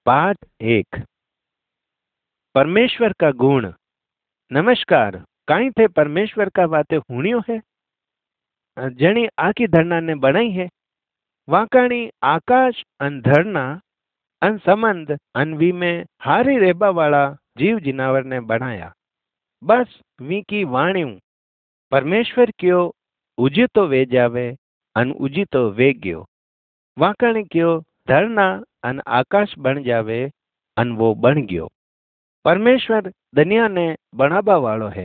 पाठ 1। परमेश्वर का गुण। नमस्कार। कहीं थे परमेश्वर का बातें हुणियो है जणी आखी धरना ने बनाई है। वाकाणी आकाश अन धरना अन संबंध अन वी में हारी रेबा वाला जीव जिनावर ने बनाया। बस वी की वाणी परमेश्वर क्यों उजी तो वे जावे अन उजी तो वे गयो। वाकाणी क्यों धरना अन आकाश बन जावे अन वो बन गयो। परमेश्वर दुनिया ने बनाबा वालो है।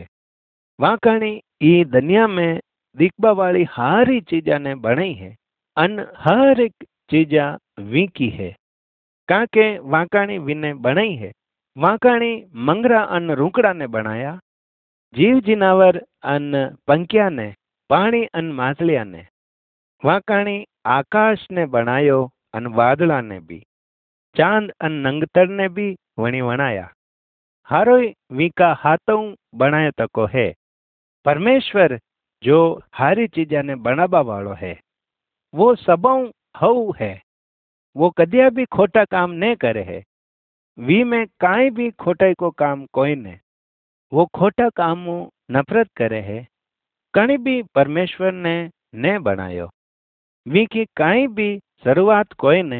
वाकाणी ई दुनिया में दिखबा वाली हारी चीजा ने बनाई है अन हर एक चीजा वीकी है काके वाकाणी विने बनाई है। वाकाणी मंगरा अन रूकड़ा ने बनाया, जीव जिनावर अन पंखिया ने, पानी अन माछलिया ने। वाकाणी आकाश ने बनायो अन वादला ने भी, चांद अन नंगतर ने भी वणी वणाया। हारोय वीका हाथों बनाए तको है। परमेश्वर जो हारी चीजा ने बनाबा वालो है वो सबों हऊ है। वो कदिया भी खोटा काम नहीं करे है। वी में काई भी खोटाई को काम कोई ने। वो खोटा काम नफरत करे है। कहीं भी परमेश्वर ने बनायो। वी की काई भी शुरुआत कोई ने।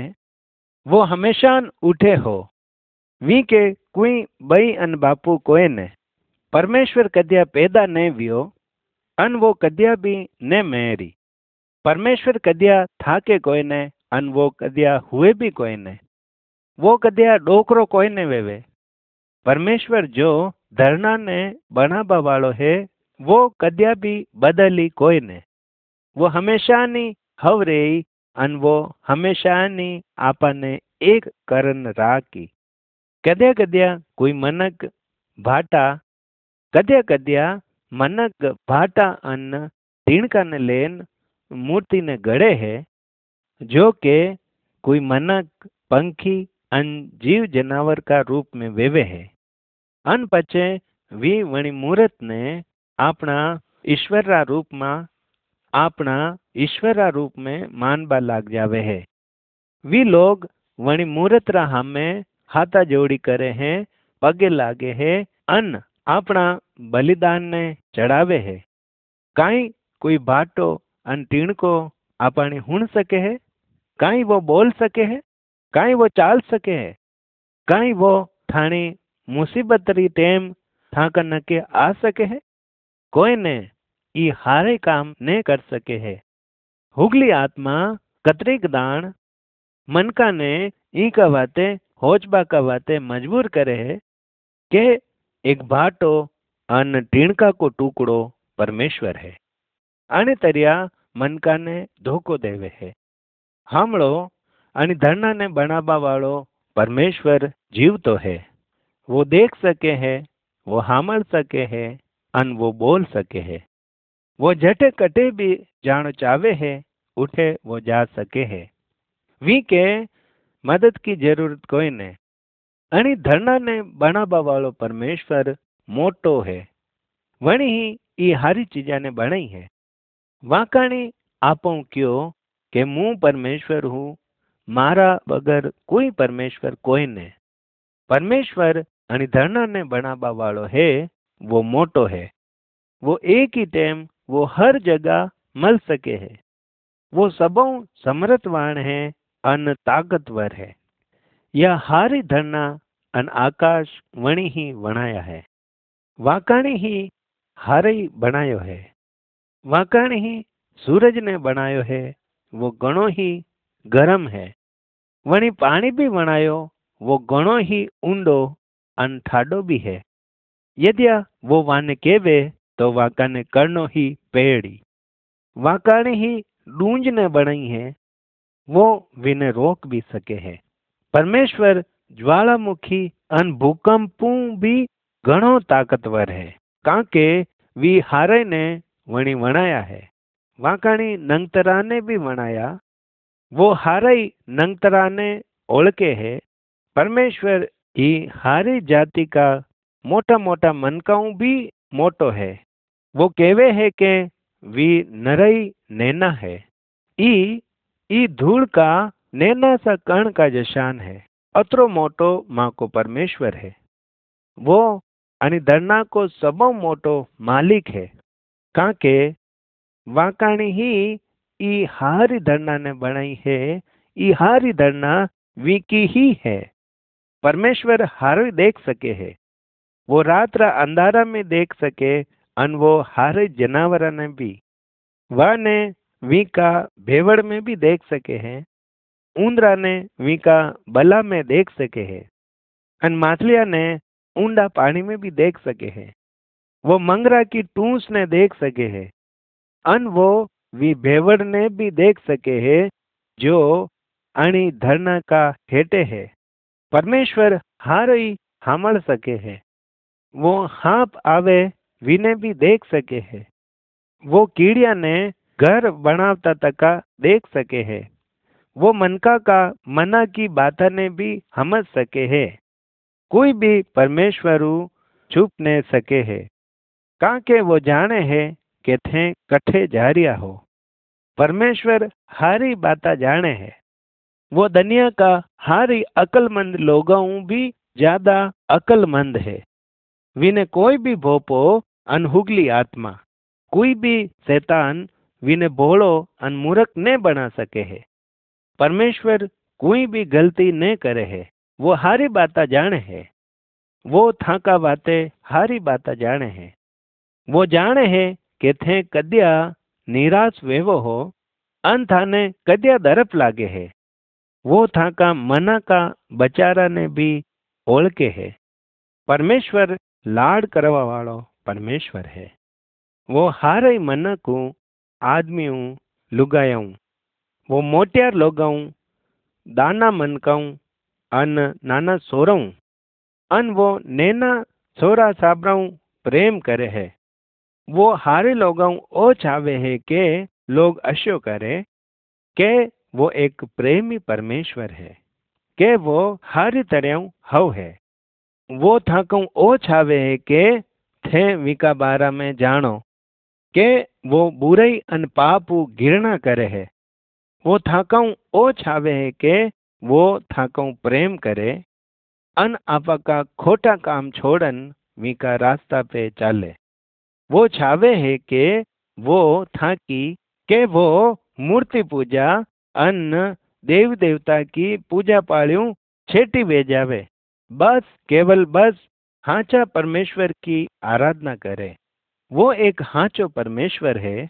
वो हमेशा उठे हो। वी के कोई बई अन बापू कोई ने। परमेश्वर कदिया पैदा नहीं वियो अन वो कदिया भी ने मेरी। परमेश्वर कदिया थाके कोई ने अन वो कदिया हुए भी कोई ने। वो कदिया डोकरो कोई ने वेवे। परमेश्वर जो धरना ने बनाबा वालो है वो कदिया भी बदली कोई ने। वो हमेशा नी हवरे अन वो हमेशा नी आपने एक करन राखी। कद्या कद्या कोई मनक भाटा कद्या कद्या मनक भाटा अन तीणका ने लेन मूर्ति ने गड़े है। जो के कोई मनक पंखी अन जीव जनावर का रूप में वेवे है। अन पचे वी वणी मूर्त ने अपना ईश्वरा रूप में मानबा लाग जावे है। वी लोग वणी मूर्त रा हमें हाथा जोड़ी करे हैं, पगे लागे है अन अपना बलिदान ने चढ़ावे है। काई कोई भाटो अन टीणको आपने हुण सके है। काई वो बोल सके है। काई वो चाल सके है। काई वो थानी मुसीबत री टेम थाका नके आ सके है। कोई ने ई हारे काम ने कर सके है। हुगली आत्मा कतरीक दान मनका ने ई का वाते होचबा का वाते मजबूर करे है के एक भाटो अन टीणका को टुकड़ो परमेश्वर है। आने तरिया मनका ने धोखो देवे है। हमलो अनि धरना ने बनाबा वालो परमेश्वर जीव तो है। वो देख सके है, वो हामल सके है अन वो बोल सके है। वो झटे कटे भी जानो चावे है, उठे वो जा सके है। वी के मदद की जरूरत कोई ने। अनि धरना ने बनाबा वालो परमेश्वर मोटो है। वणी ही ये हारी चीजा ने बनाई है। वाकाणी आपो क्यों के मुँ परमेश्वर हूँ, मारा बगर कोई परमेश्वर कोई ने। परमेश्वर अनि धरना ने बनाबा वालो है वो मोटो है। वो एक ही टाइम वो हर जगह मल सके है। वो सबों समर्थवान है अन ताकतवर है। यह हारी धरना अन आकाश वणी ही बनाया है। वाकाणी ही हारी बनायो है। वाकाणी ही सूरज ने बनायो है। वो गणो ही गरम है। वणी पानी भी बनायो वो गणो ही ऊंडो अन ठाडो भी है। यदि वो वाने केवे तो वाकाने करनो ही पेड़ी। वाकाने ही डूंज ने बनाई है वो विने रोक भी सके है। परमेश्वर ज्वालामुखी अन भूकंपों भी घणो ताकतवर है काके वी हारे ने वणी वणाया है। वाकाणी नंगतरा ने भी वणाया। वो हारे नंगतरा ने ओळखे है। परमेश्वर ही हारी जाति का मोटा मोटा मनकाऊ भी मोटो है। वो केवे है के वी नरई नैना है। ई धूल का नैना सा कण का जशान है अतरो मोटो माँ को परमेश्वर है। वो आणि धरना को सबो मोटो मालिक है। काके वाकाणी ही ई हारी धरना ने बनाई है। ई हारी धरना वीकी ही है। परमेश्वर हारे देख सके है। वो रात रा अंधारा में देख सके अन वो हारे जनावर ने भी वह ने वीका भेवड़ में भी देख सके हैं। ऊंदरा ने वीका बला में देख सके हैं। अन माछलिया ने ऊंडा पानी में भी देख सके हैं। वो मंगरा की टूस ने देख सके हैं। अन वो वी भेवड़ ने भी देख सके हैं जो अणी धरना का हेटे है। परमेश्वर हार ही हामल सके है। वो हाप आवे विने भी देख सके है। वो कीड़िया ने घर बनावता तका देख सके है। वो मनका का मना की बाता ने भी समझ सके है। कोई भी परमेश्वरु छुप न सके है। काके वो जाने है कि थे कठे जारिया हो। परमेश्वर हारी बाता जाने है। वो दुनिया का हारी अकलमंद लोगों भी ज्यादा अकलमंद है। विने कोई भी भोपो अनहुगली आत्मा कोई भी शैतान विने भोड़ो अन मूर्ख ने बना सके है। परमेश्वर कोई भी गलती न करे है। वो हारी बाता जाने है। वो थाका बातें हारी बाता जाने है। वो जाने है कि थे कद्या निराश वेवो हो अन थाने कद्या दरप लागे है। वो थाका मना का बचारा ने भी ओळखे है। परमेश्वर लाड करवा वालो परमेश्वर है। वो हारे मन को आदमियों लुगायाऊं वो मोटियार लोगाऊं दाना मनकाऊं अन नाना सोराऊं अन वो नैना छोरा साबराऊं प्रेम करे है। वो हारे लोगाऊं ओ चावे है के लोग अश्यो करे के वो एक प्रेमी परमेश्वर है। के वो हर तरह हव है। वो थाकू ओ छावे है के थे विका बारा में जानो के वो बुराई अन पापू घृणा करे है। वो थाकाऊ ओ छावे है के वो थाकाऊ प्रेम करे अन आपा का खोटा काम छोड़न विका रास्ता पे चाले। वो छावे है के वो थाकी के वो मूर्ति पूजा अन देव देवता की पूजा पालियों छेटी भेजावे। बस केवल बस हाचा परमेश्वर की आराधना करे। वो एक हाचो परमेश्वर है।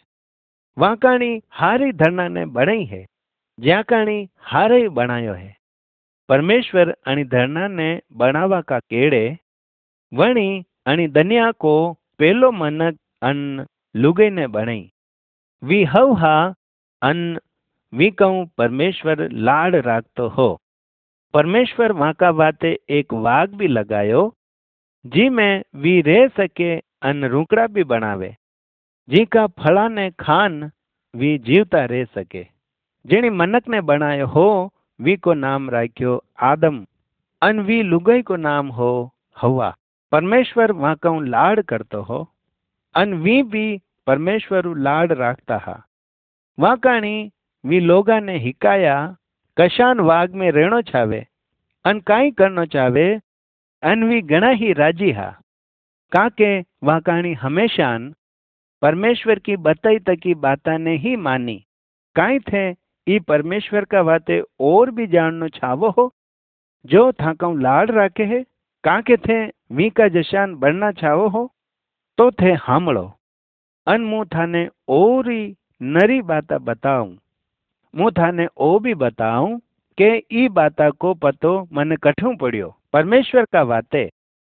वाकाणी हारी धरना ने बनाई है। ज्याकाणी हारे बनायो है। परमेश्वर आणि धरना ने बनावा का केड़े वणी आणि दुनिया को पेलो मनक अन लुगे ने बनाई। वी हव हा अन वी कहूँ परमेश्वर लाड राखतो हो। परमेश्वर वाका बाते एक वाग भी लगायो जी में वी रह सके अन रुकड़ा भी बनावे। जी का फला ने खान वी जीवता रह सके। जिनी मनक ने बनायो हो वी को नाम राख्यो आदम अन वी लुगाई को नाम हो हवा। परमेश्वर वाका लाड करतो हो अन वी भी परमेश्वर लाड राखता हा। वाकाणी वी लोगा ने हिकाया कशान वाग में रहनो चावे अन काई करनो चावे अन वी गणा ही राजी हा। काके वाकाणी हमेशान परमेश्वर की बताई तकी बाता ने ही मानी। काई थे ई परमेश्वर का बातें और भी जाननो चावो हो जो थाका लाड राखे है। काके थे वी का जशान बनना चाहो हो तो थे हामड़ो अन मुँह थाने और ही नरी बाता बताऊं। मुँह थाने ओ भी बताऊं के ई बाता को पतो मन कठू पड़ियो परमेश्वर का बातें।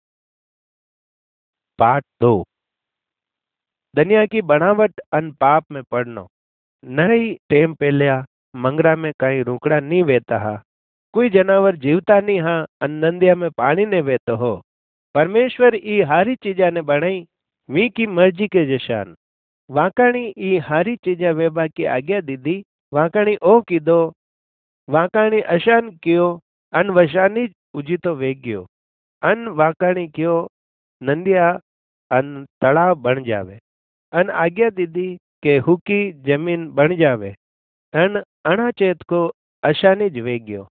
पार्ट 2 दुनिया की बनावट अन पाप में पड़नो। नई टेम पेलिया मंगरा में कई रुकड़ा नहीं वेता हा। कोई जनावर जीवता नहीं हा अन नंदिया में पानी ने वेतो हो। परमेश्वर ई हारी चीजा ने बनाई वी की मर्जी के जशान। वाकाणी ई हारी चीजा वेबा की आज्ञा दीदी। वाकाणी ओ कीदो वाकाणी अशान क्यों अन वशानी उजी तो वेग्यो अन वाकाणी क्यों नंदिया अन तड़ाव बन जावे अन आज्ञा दीदी के हुकी जमीन बन जावे अन अणाचेत को अशानी ज वेग्यो।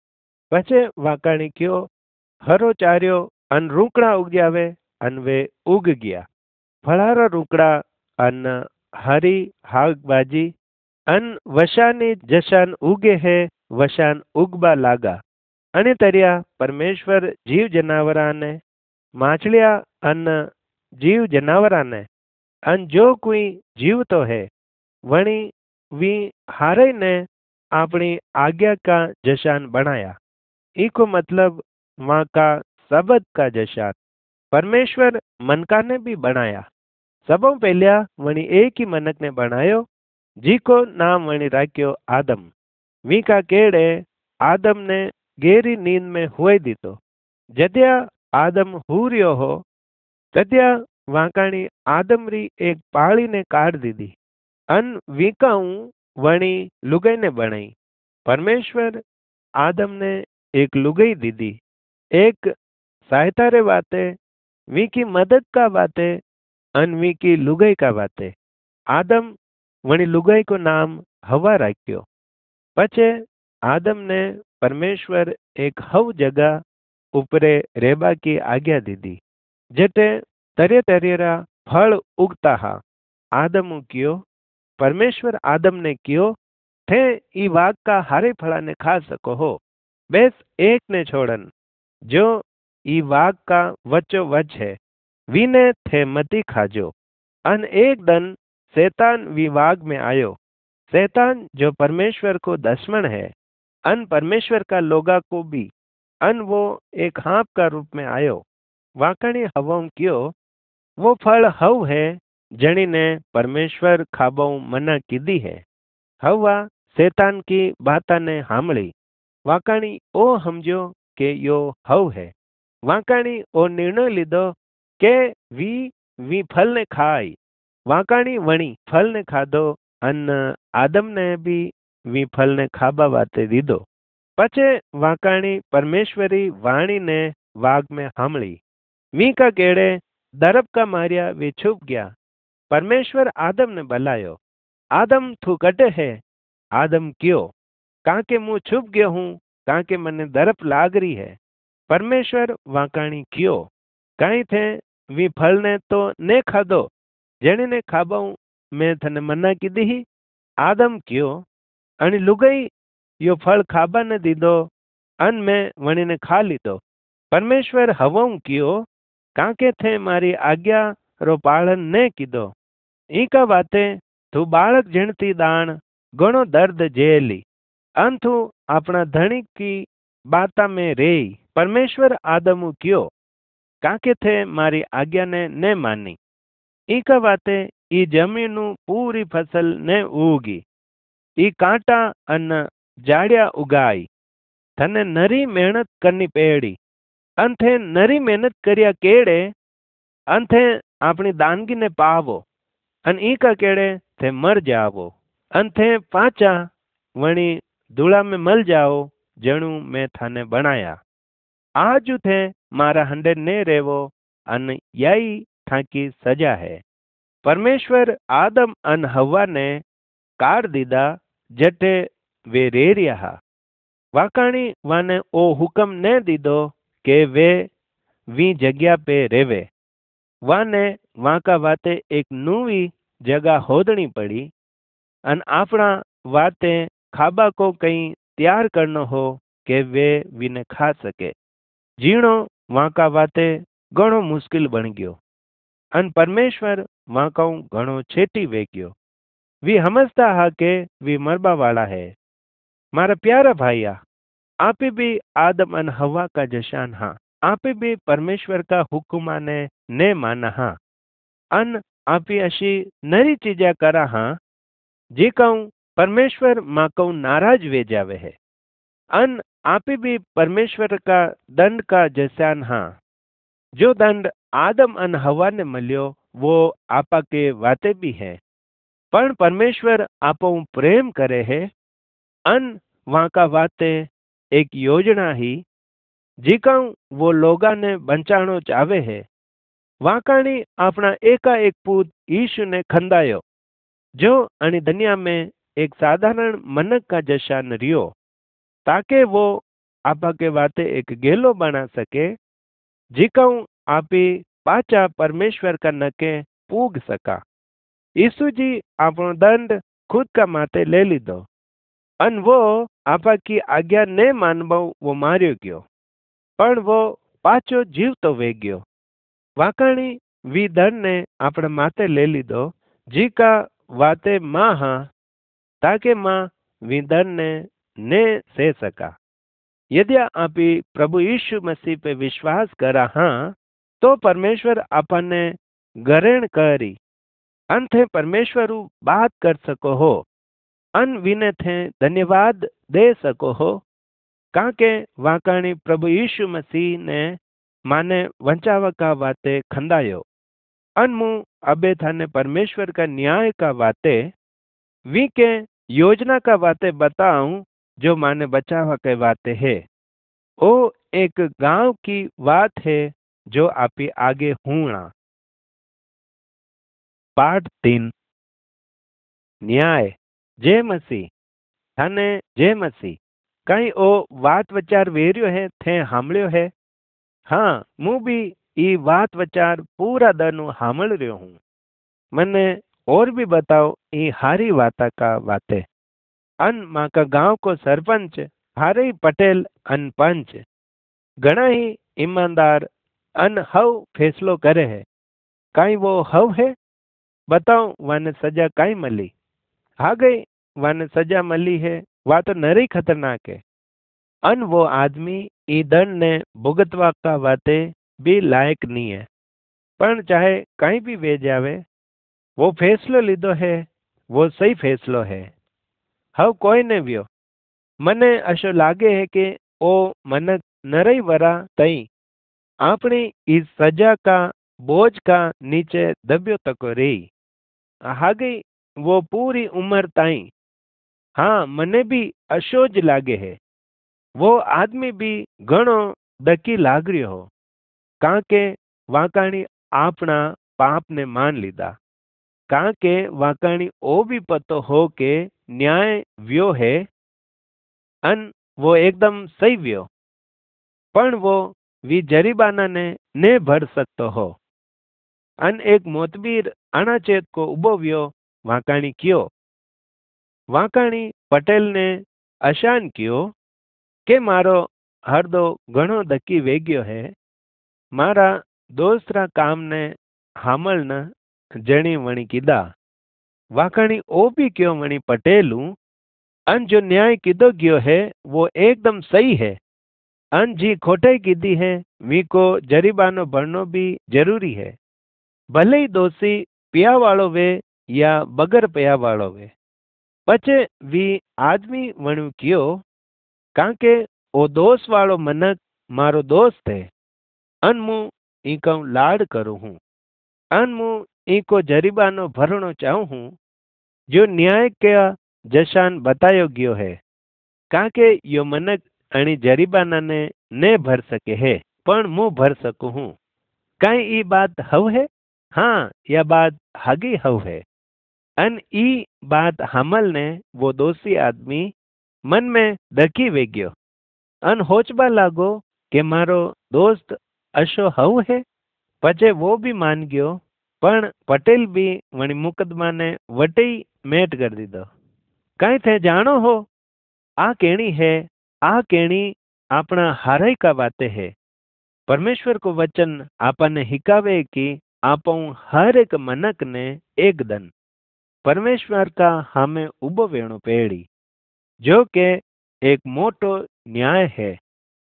पछे वाकाणी क्यों हरो चार्यो अन रूकड़ा उग जावे अन वे उग गया। फळारा रूकड़ा अन हरी हाग बाजी अन वशानी जशान उगे है वशान उगबा लागा। अने तरिया परमेश्वर जीव जनावरा ने माछलिया अन जीव जनावरा ने अन जो कोई जीव तो है वणी वी हारे ने अपनी आज्ञा का जशान बनाया। इको मतलब वहाँ का शब्द का जशान। परमेश्वर मनका ने भी बनाया। सबों पहलिया वणी एक ही मनक ने बनायो जी को नाम वणी राख्यो आदम। वी का केड़े आदम ने गहरी नींद में हुए दीतो। जद्या आदम हुरियो हो तद्या वाकाणी आदम री एक पाड़ी ने काट दीदी अन वीकाऊ वणी लुगाई ने बनाई। परमेश्वर आदम ने एक लुगाई दीदी एक सहायता रे बाते वी की मदद का बाते अन वी की लुगाई का बाते। आदम वणी लुगाई को नाम हवा राख्यो। पछे आदम ने परमेश्वर एक हव जगह उपरे रेबा की आज्ञा दीदी जटे तरह तरह फल उगता हा। आदम कियो परमेश्वर आदम ने कियो थे ई वाग का हारे फला ने खा सको हो बेस एक ने छोड़न जो ई वाग का वचो वच है वीने थे मती खाजो। अन एक दिन शैतान विवाग में आयो। शैतान जो परमेश्वर को दुश्मन है अन परमेश्वर का लोगा को भी अन वो एक हाँप का रूप में आयो। वाकणी हवों क्यों वो फल हव है जनी ने परमेश्वर खाबो मना कीधी है। हवा शैतान की बाता ने हामली वाकाणी ओ समझो के यो हव है। वाकाणी ओ निर्णय लीधो के वी फल ने खाई। वाकाणी वणी फल ने खाधो अन आदम ने भी वी फल ने खाबा वाते दीधो। पछे वाकाणी परमेश्वरी वाणी ने वाग में हामली वी का केड़े दरब का मारिया वे छुप गया। परमेश्वर आदम ने बुलायो आदम तू कटे है। आदम क्यों काके मुँह छुप गयो हूँ काके मने दरप लाग रही है। परमेश्वर वाकाणी क्यों कहीं थे वी फल ने तो ने खाधो जेने ने खाबाऊ मैं थने मना की दी। आदम क्यों अणी लुगाई यो फल खाबा ने दीदो अन मैं वणी ने खा लीधो। परमेश्वर हवों क्यों काके थे मारी आज्ञा रो पालन ने कीधो। ईका बाते तू बालक झणती दान घणो दर्द झेली अन तू अपना धनी की बाता में रे। परमेश्वर आदम क्यों काके थे मारी आज्ञा ने मानी। ईका बाते ई जमीन पूरी फसल ने उगी ई कांटा अन जाड़िया उगाई थने नरी मेहनत करनी पेड़ी अंथे नरी मेहनत करिया केड़े अंथे अपनी दानगी ने पावो अन ई का केड़े थे मर जावो अंथे पाचा वणी धूला में मल जाओ जणु मैं थाने बनाया। आज थे मारा हंडे ने रेवो अन यही थाकी सजा है। परमेश्वर आदम अन हवा ने कार दीदा जटे वे रे रहा। वाकाणी वाने ओ हुक्म ने दीदो के वे वी जगह पे रेवे। वाने वाका वाते एक नूवी जगह होदनी पड़ी अन आपना वाते खाबा को कहीं तैयार करनो हो के वे वीने खा सके। जीणो वाका वाते घणो मुश्किल बन गयो अन परमेश्वर वाकाऊ घणो छेटी वे गयो। वी समझता हा के वी मरबा वाला है। मारा प्यारा भाईया आप भी आदम अन हवा का जशान हाँ आप भी परमेश्वर का हुक्मा ने माना हाँ अन आप अशी नरी चीजा करा हाँ जी कहूँ परमेश्वर माँ कहूँ नाराज वे जावे है। अन आप भी परमेश्वर का दंड का जशान हाँ जो दंड आदम अन हवा ने मिलियो वो आपा के वाते भी है। पर परमेश्वर आपो प्रेम करे है अन वहाँ का वाते एक योजना ही जीका वो लोगा ने बचाणो चावे है। वाकाणी अपना एका एक पूत यीशु ने खंदायो जो अनी दुनिया में एक साधारण मनक का जशान रियो ताकि वो आपा के वाते एक गेलो बना सके जिकाऊ आपी पाचा परमेश्वर का नके पूग सका। यीशु जी आपनो दंड खुद का माथे ले लीधो अन वो आपा की आज्ञा ने मानबो वो मार्यो गयो पण वो पाचो जीवतो वे गयो। वाकणी वी दंड ने अपने माथे ले लीधो जी का वाते मां हाँ ताकि मां वी दंड ने से सका। यदि आप प्रभु यीशु मसीह पे विश्वास करा हाँ तो परमेश्वर आपने ग्रहण करी अंत परमेश्वर बात कर सको हो अन विने थे धन्यवाद दे सको हो काके वाकाणी प्रभु यीशु मसीह ने माने वंचावा का वाते खंदायो अन मु अबे थाने परमेश्वर का न्याय का वाते वी के योजना का वाते बताऊं जो माने बचावा के वाते है। ओ एक गांव की बात है जो आपी आगे हूणा। पाठ 3 न्याय जय मसीह थाने जय मसीह कहीं ओ बात विचार वेरियो है थे हामल्यो है। हाँ मु भी ई बात विचार पूरा दनु हामल रह्यो हूँ। मने और भी बताओ ई हारी वाता का बाते अन माँ का गांव को सरपंच हारे पटेल अन पंच घना ही ईमानदार अन हव फैसलो करे है काई वो हव है बताओ वाने सजा काई मली आ गई वाने सजा मली है वा तो नरी खतरनाक है अन वो आदमी ई दंड ने भुगतवा का वाते भी लायक नहीं है पर चाहे कहीं भी वे जावे वो फैसलो लीधो है वो सही फैसलो है। हव कोई ने व्यो मने अशो लागे है कि ओ मनक नरई वरा तई अपनी इस सजा का बोझ का नीचे दबियो तको रही आ गई वो पूरी उम्र ताई। हाँ मने भी अशोज लागे है वो आदमी भी घणो दकी लाग रह्यो हो काके वाकाणी आपना पाप ने मान लीधा काके वाकाणी ओ भी पतो हो के न्याय व्यो है अन वो एकदम सही व्यो पण वो वी जरीबाना ने भर सकतो हो अन एक मोतबीर अनाचेत को उबो व्यो वाकाणी कियो वाकाणी पटेल ने अशान कियो के मारो हरदो घणो धक्की वेग्यो है मारा दोस्तरा काम ने हामल न जणी वणी कीधा वाकाणी ओ भी क्यों वणी पटेलू अन जो न्याय किदो गयो है वो एकदम सही है अन जी खोटाई कीधी है वी को जरीबानो भरनो भी जरूरी है भले ही दोषी पिया वालो वे या बगर पिया वालो वे पचे वी आदमी वणु कियो कांके ओ दोष वालो मनक मारो दोस्त है अन मु इको लाड करू हूँ अन मु इको जरीबानो भरणो चाहूँ हूँ जो न्याय का जशान बतायो गयो है काके यो मनक अणी जरीबाना ने भर सके है पण मु भर सकू हूँ कई ई बात हव है। हाँ यह बात हगी हव है अन ई बात हमल ने वो दोषी आदमी मन में दकी वेग्यो अन होचबा लागो के मारो दोस्त अशो हव है पचे वो भी मान गयो पण पटेल भी वणी मुकदमा ने वटई मेट कर दीधो कई थे जानो हो आ केणी है आ केणी अपना हाराई का बाते है परमेश्वर को वचन आपने हिकावे कि आपो हर एक मनक ने एक दन परमेश्वर का हमें उबो वेणो पेड़ी जो के एक मोटो न्याय है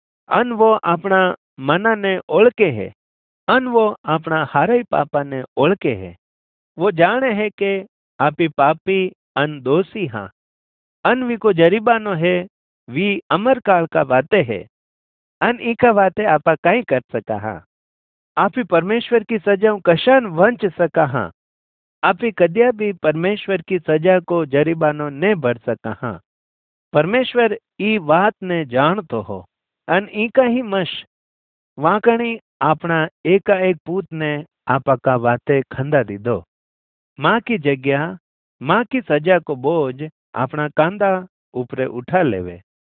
अन वो अपना मना ने ओळखे है अन वो अपना हारे पापा ने ओळखे है वो जाने है कि आपी पापी अन दोषी हाँ अन वी को जरीबानो है वी अमर काल का बातें है अन इका बातें आपा कई कर सका हाँ आपी परमेश्वर की सजा कशान वंच सका हाँ आपी कद्या भी परमेश्वर की सजा को जरीबानो ने भर सका हाँ परमेश्वर ई बात ने जानतो हो अन इका ही मश वाकणी अपना एकाएक पूत ने आपा का बातें खंदा दीधो माँ की जगह माँ की सजा को बोझ अपना कांधा ऊपरे उठा लेवे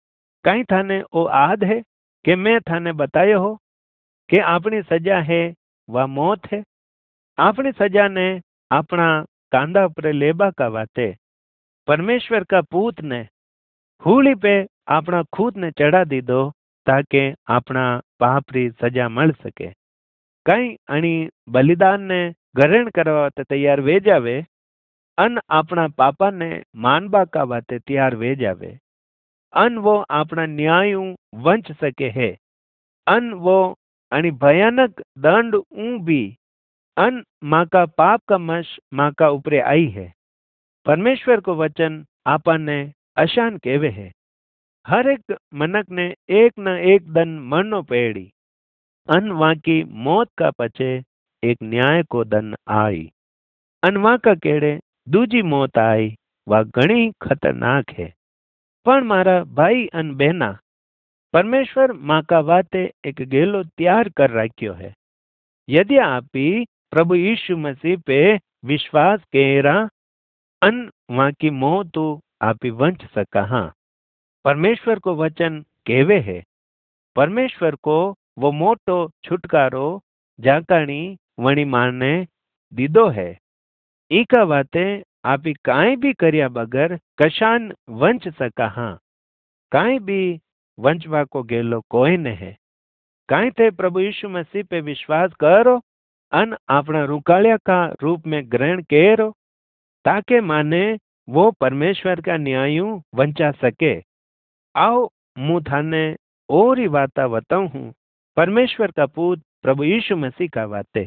कहीं थाने ओ आद है कि मैं थाने बतायो हो कि अपनी सजा है वह मौत है। अपनी सजा ने अपना कांधा पर लेबा का वाते परमेश्वर का पूत ने हूली पे अपना खूद ने चढ़ा दी दो ताकि अपना पाप री सजा मल सके। कई अणी बलिदान ने ग्रहण करवा वाते तैयार वे जावे अन अपना पापा ने मानबा का वाते तैयार वे जावे अन वो अपना न्यायू वंच सके है अन वो अणी भयानक दंड ऊ भी अन माँ का पाप का मश माँ का ऊपरे आई है। परमेश्वर को वचन आपन ने अशान केवे है। हर एक मनक ने एक न एक दन मरनो पेड़ी अन वहाँ की मौत का पचे एक न्याय को दन आई अन वहाँ का केड़े दूजी मौत आई वह घणी खतरनाक है। पण मारा भाई अन बहना परमेश्वर माँ का वाते एक गेलो तैयार कर रखियो है। यदि आप ही प्रभु यीशु मसीह पे विश्वास केरा अन वहाँ की मौत तो आप ही वंच सका। हाँ, परमेश्वर को वचन केवे है परमेश्वर को वो मोटो छुटकारो जाकाणी वणी मारने दीदो है। ईका वाते आप ही काई भी करिया बगर कशान वंच सका। हाँ, काई भी वंचवा को गेलो कोई ने है। काई थे प्रभु यीशु मसीह पे विश्वास करो अन अपना रुकालिया का रूप में ग्रहण करो ताके माने वो परमेश्वर का न्यायू वंचा सके। आओ मुँह थाने और ही बाता बताऊं हूँ परमेश्वर का पूत प्रभु यीशु मसीह का बातें।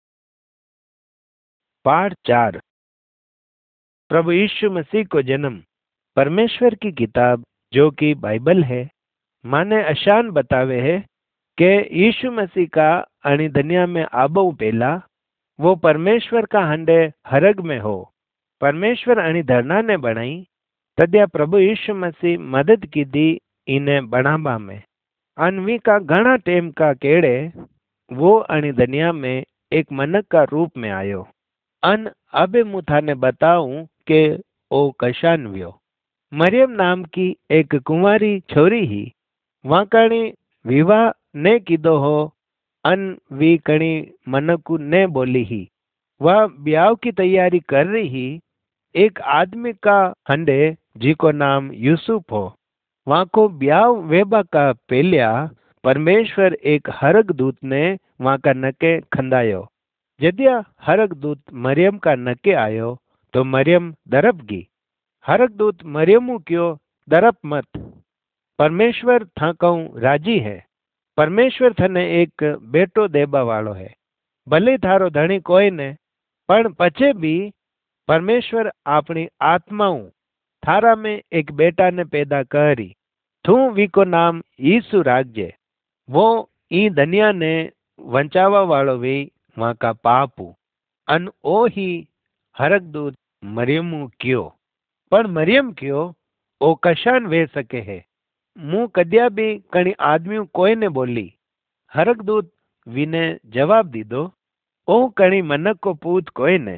पाठ 4 प्रभु यीशु मसीह को जन्म। परमेश्वर की किताब जो कि बाइबल है माने अशान बतावे है कि यीशु मसीह का अणी दुनिया में आबो पहला वो परमेश्वर का हंडे हरग में हो। परमेश्वर अणी धरना ने बनाई तद्या प्रभु यीशु मसीह मदद की दी इन्हें बनाबा में अनवी का घना टेम का केड़े वो अणी दुनिया में एक मनक का रूप में आयो। अन अबे मुथा ने बताऊं के ओ कशान व्यो। मरियम नाम की एक कुंवारी छोरी ही वहाँ कणी विवाह ने कीधो हो अन वी कणी मनकू ने बोली ही वह ब्याह की तैयारी कर रही ही एक आदमी का हंडे जी को नाम यूसुफ हो। वहाँ को ब्याह वेबा का पहलिया परमेश्वर एक हरक दूत ने वहाँ का नके खंदायो। जदिया हरक दूत मरियम का नके आयो तो मरियम दरप गी। हरक दूत मरियमू क्यों दरप मत परमेश्वर था कहूँ राजी है। परमेश्वर थने एक बेटो देबा वालो है भले थारो धनी कोई ने पण पछे भी परमेश्वर अपनी आत्माओं थारा में एक बेटा ने पैदा करी थू वी को नाम यीशु राखजे। वो ई दुनिया ने वंचावा वालो वी वहाँ का पापू अन ओ ही हरक दूत मरियमू क्यों पण मरियम क्यों ओ कशान वे सके है। मुँह कद्या भी कणी आदमी कोई ने बोली। हरक दूत वीने जवाब दी दो ओ कणी मनक को पूत कोई ने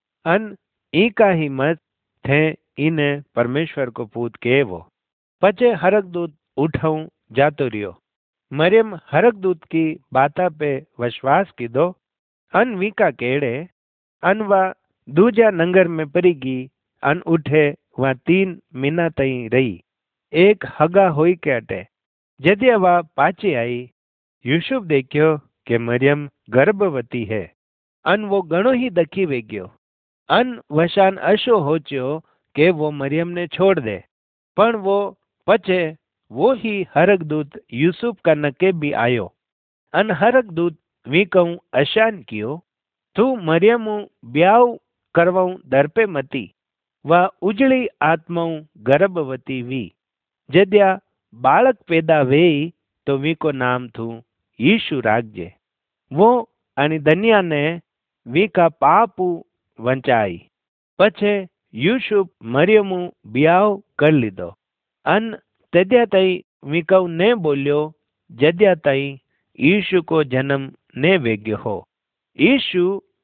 अन ई का ही मत थे इने परमेश्वर को पूत के वो। पचे हरक दूत उठाऊं जातो रियो। मरियम हरक दूत की बाता पे विश्वास की दो अन वीका केड़े अन वा दूजा नंगर में परी गी अन उठे वह 3 महीना तई रही एक हगा होई के अटे। जदिया वह पाची आई यूसुफ देखियो कि मरियम गर्भवती है अन वो घणो ही दखी वे गयो अन वशान अशो होच्यो कि वो मरियम ने छोड़ दे पण वो पचे वो ही हरक दूत यूसुफ का नके भी आयो अन हरक दूत वी कहूँ अशान कियो तू मरियम ब्याह करवाऊं दरपे मती वह उजड़ी आत्माओं गर्भवती वी। जद्या बालक पैदा वे तो वी को नाम थू यीशु राखजे। वो अनी दुनिया ने वी का पापू वंचाई पछे यूसुफ मरियमू ब्याह कर लीधो अन तद्या तई वी कहू ने बोलियो जद्या तई यीशु को जन्म ने वेग्यो हो। यीशु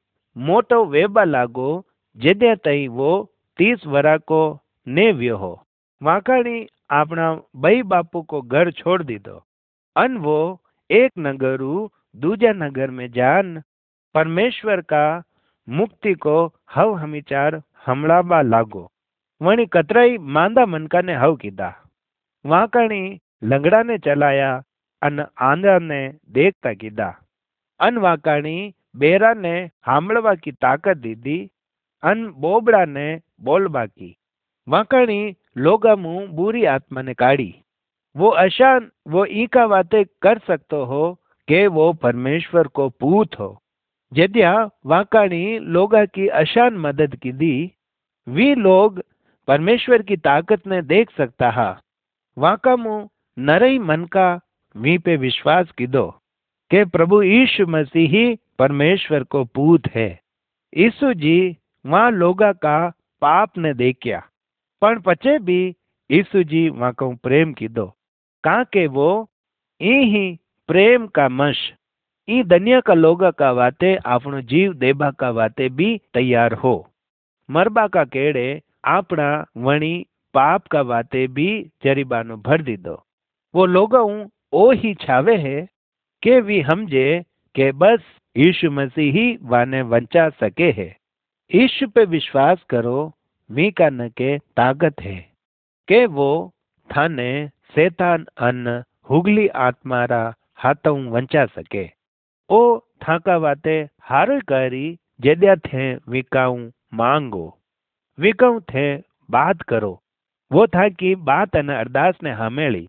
मोटो वेबा लागो जद्या तई वो 30 वरा को ने व्यो हो। वाकाणी अपना बई बापू को घर छोड़ दीधो अन वो एक नगरू दूजा नगर में जान परमेश्वर का मुक्ति को हव हमीचार हमलाबा लागो। वणी कतराई मांदा मनका ने हव कीधा। वाकणी लंगड़ा ने चलाया अन आंधा ने देखता कीधा। अन वाकणी बेरा ने हामड़वा की ताकत दीदी अन बोबड़ा ने बोलबा की। वाकणी लोगा मुंह बुरी आत्मा ने काढ़ी। वो अशान वो ई का बातें कर सकते हो कि वो परमेश्वर को पूत हो। जद्या वाकाणी लोगा की अशान मदद की दी वी लोग परमेश्वर की ताकत ने देख सकता हा। वाका मुंह नरई मन का वी पे विश्वास की दो कि प्रभु यीशु मसीह ही परमेश्वर को पूत है। यीशु जी वहां लोगा का पाप ने देखिया पण पचे भी यीशु जी वहां को प्रेम की दो का के वो ही प्रेम का मश ई दुनिया का लोगा का वाते आपनो जीव देबा का वाते भी तैयार हो। मरबा का केड़े आपना वणी पाप का वाते भी जरीबानो भर दी दो। वो लोगा ओ ही छावे है के वी हमजे के बस यीशु मसीह ही वाने वंचा सके है। यीशु पे विश्वास करो वी का न के ताकत है के वो थाने शैतान अन हुगली आत्मारा हाथों वंचा सके। ओ थाका वाते हारो करी जद्या थे विकाऊ मांगो विकाऊ थे बात करो वो था कि बात अन अरदास ने हमेली।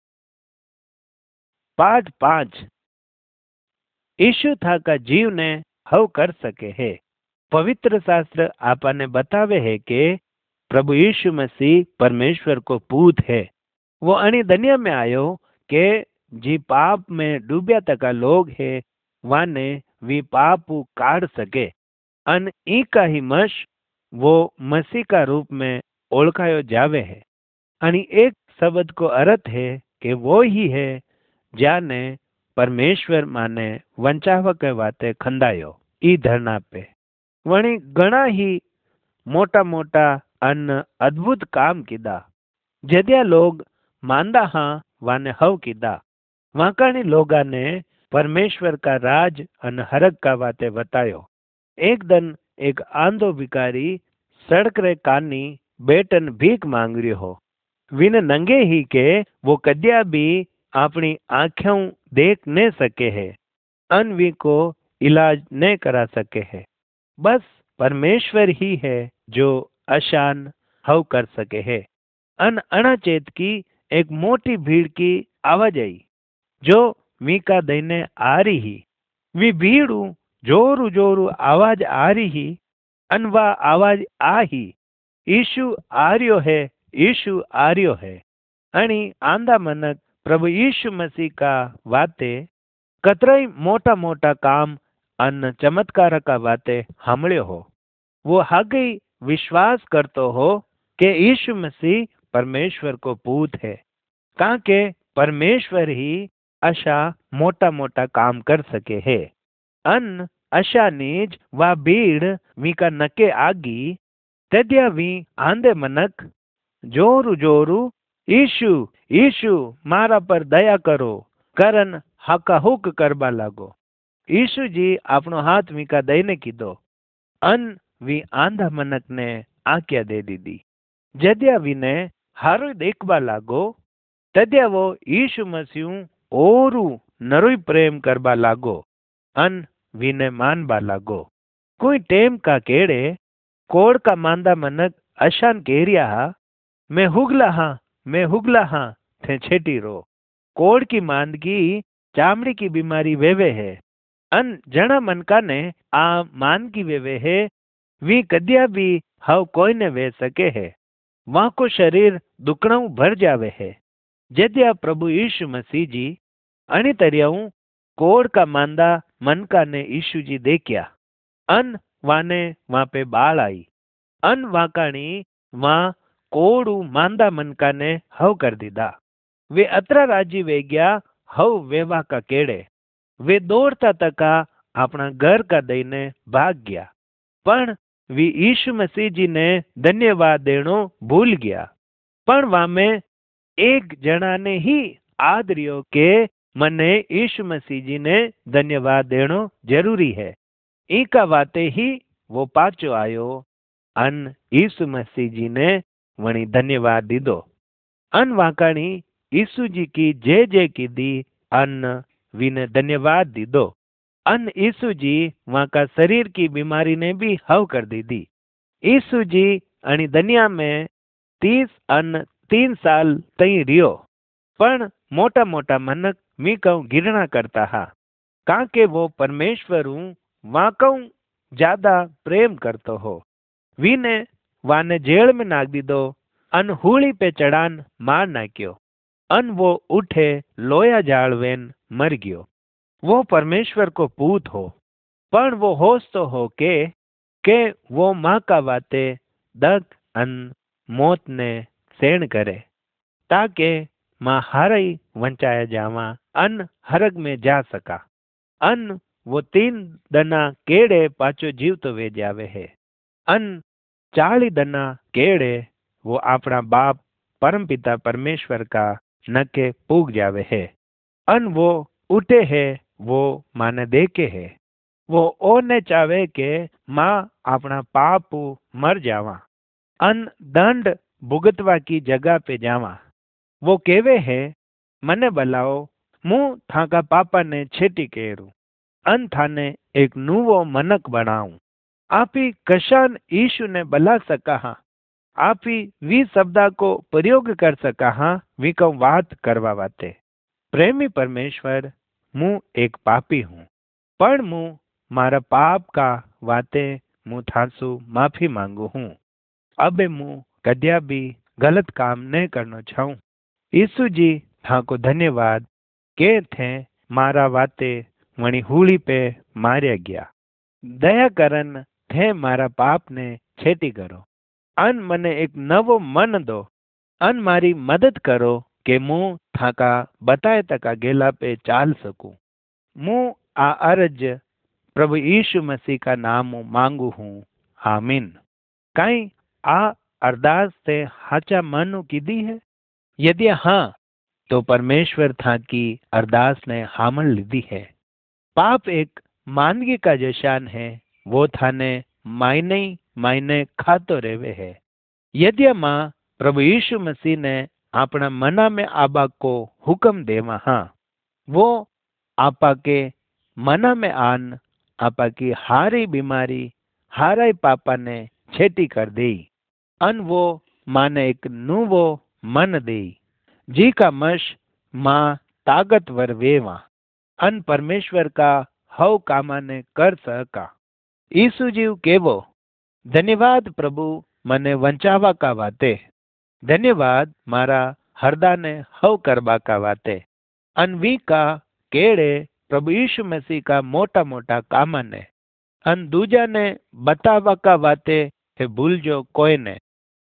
पाठ 5 यीशु था का जीव ने हव कर सके है। पवित्र शास्त्र आपने बतावे है कि प्रभु यीशु मसीह परमेश्वर को पूत है। वो अणी दुनिया में आयो के जी पाप में डूबिया तका लोग है वाने वी पाप काढ़ सके अन ई का ही मश वो मसीह का रूप में ओळखायो जावे है। अनी एक शब्द को अर्थ है कि वो ही है जाने परमेश्वर माने वंचाव के वाते खंदायो ई धरना पे वणी घना ही मोटा मोटा अन अद्भुत काम कीधा जद्या लोग मांदा हाँ वाने हव कीधा। वाकानी लोगा ने परमेश्वर का राज अन हरक का वाते बतायो। एक दिन एक आंधो भिकारी सड़क रे कानी बेटन भीख मांग रही हो विन नंगे ही के वो कद्या भी अपनी आंखों देख न सके है अन वी को इलाज न करा सके है। बस परमेश्वर ही है जो अशान हव कर सके है। अन अनाचेत की एक मोटी भीड़ की आवाज आई जो मीका देने आ रही। वी भीड़ जोरू जोरू आवाज आ रही अन वा आवाज आ ही यीशु आर्यो है यीशु आर्यो है। अणी आंधा मनक प्रभु यीशु मसीह का वाते कतराई मोटा मोटा काम अन चमत्कार का वाते हमल्यो हो। वो हागे विश्वास करतो हो कि यीशु मसीह परमेश्वर को पूत है का के परमेश्वर ही अशा मोटा मोटा काम कर सके है। अन अशा नीज वा भीड़ वी का नके आगी तद्या वी आंधे मनक जोरू जोरू यीशु यीशु मारा पर दया करो करन हका हुक करबा लागो। यीशु जी अपनो हाथ वीका दईने कीधो अन वी आंधा मनक ने आज्ञा दे दीदी। जद्या वी ने हारो देखबा लागो तद्या वो यीशु मसीह ओरू नरोई प्रेम करबा लागो अन वी ने मानबा लागो। कोई टेम का केड़े कोड़ का मांदा मनक अशान केरिया मैं हुगला हाँ थे छेटी रो। कोड़ की मांदगी चामड़ी की बीमारी वेवे है अन जना मनका ने आ मांदगी वेवे है वी कद्या भी हव कोई ने वे सके है। वहां को शरीर दुखणाऊ भर जावे है। जद्या प्रभु यीशु मसीह जी अणी तरियाऊ कोड़ का मांदा मनका ने यीशु जी देखिया अन वाने वहां पे बाल आई अन वाकाणी वहां कोड़ू मांदा मनका ने हव कर दीदा। वे अतरा राजी वे गया हव वेवा का केड़े वे दौड़ता तका अपना घर का दईने भाग गया पण वी यीशु मसीह जी ने धन्यवाद देनो भूल गया। पण वामे एक जना ने ही याद रियो के मने यीशु मसीह जी ने धन्यवाद देनो जरूरी है। इका वाते ही वो पाचो आयो अन यीशु मसीह जी ने वणी धन्यवाद दीदो। अन वाकाणी यीशु जी की जय जय की दी अन वीने धन्यवाद दीदो। अन यीशु जी वहाँ का शरीर की बीमारी ने भी हव कर दी दी। यीशु जी अणी दुनिया में 3 साल तई रियो, पण मोटा मोटा मनक मी कहूँ गिरना करता हा, काके वो परमेश्वर हूँ वाकऊ ज्यादा प्रेम करतो हो। वीने वाने जेल में नाख दी दो, अन हूली पे चढ़ान मार नाख्यो, अन वो उठे लोया जालवेन मर गयो। वो परमेश्वर को पूत हो, पण वो होश तो हो के वो माँ का वाते दग अन मौत ने सेण करे, ताके माँ हारई वंचाया जावा अन हरग में जा सका। अन वो 3 दना केड़े पाचो जीव तो वे जावे है। अन 40 दना केड़े वो अपना बाप परम पिता परमेश्वर का नके पूग जावे है। अन वो उठे है, वो माने देखे है। वो ओने चावे के माँ अपना पाप मर जावा अन दंड भुगतवा की जगह पे जावा। वो केवे है, मने बलाओ मुँ थाका पापा ने छेटी केरू अन थाने एक नूवो मनक बनाऊं। आप ही कशान यीशु ने बला सका हा, आप ही वी शब्दा को प्रयोग कर सका हा, वी को बात करवा वाते। प्रेमी परमेश्वर, मुँ एक पापी हूँ, पर मुँ मारा पाप का वाते मुँ थासु माफी मांगू हूँ। अबे मुँ कद्या भी गलत काम नहीं करना चाहूँ। यीशु जी थाको धन्यवाद के थे मारा वाते वणी हूली पे मार्या गया। दया करन थे मारा पाप ने छेटी करो, अन मने एक नवो मन दो, अन मारी मदद करो के मुँ थाका बताए तका गेला पे चाल सकूं। मुँ आ अर्ज प्रभु यीशु मसीह का नाम मांगू हूँ, आमीन। कहीं आ अरदास से हाचा मन की दी है? यदि हाँ, तो परमेश्वर था की अरदास ने हामल लीधी है। पाप एक मानगी का जशान है, वो थाने मायने खातो रेवे है। यदि माँ प्रभु यीशु मसीह ने अपना मना में आबा को हुक्म देवा हाँ, वो आपा के मना में आन आपा की हारी बीमारी हाराई पापा ने छेटी कर दी, अन वो माने एक नूवो मन दी, जी का मश माँ ताकतवर वेवा अन परमेश्वर का हव कामा ने कर सका। यीशु जीव केवो, धन्यवाद प्रभु मने वंचावा का वाते, धन्यवाद मारा हरदा ने हव करबा का वाते। अनवी का केड़े प्रभु यीशु मसीह का मोटा मोटा कामा ने अन दूजा ने बतावा का वाते है भूल जो कोई ने।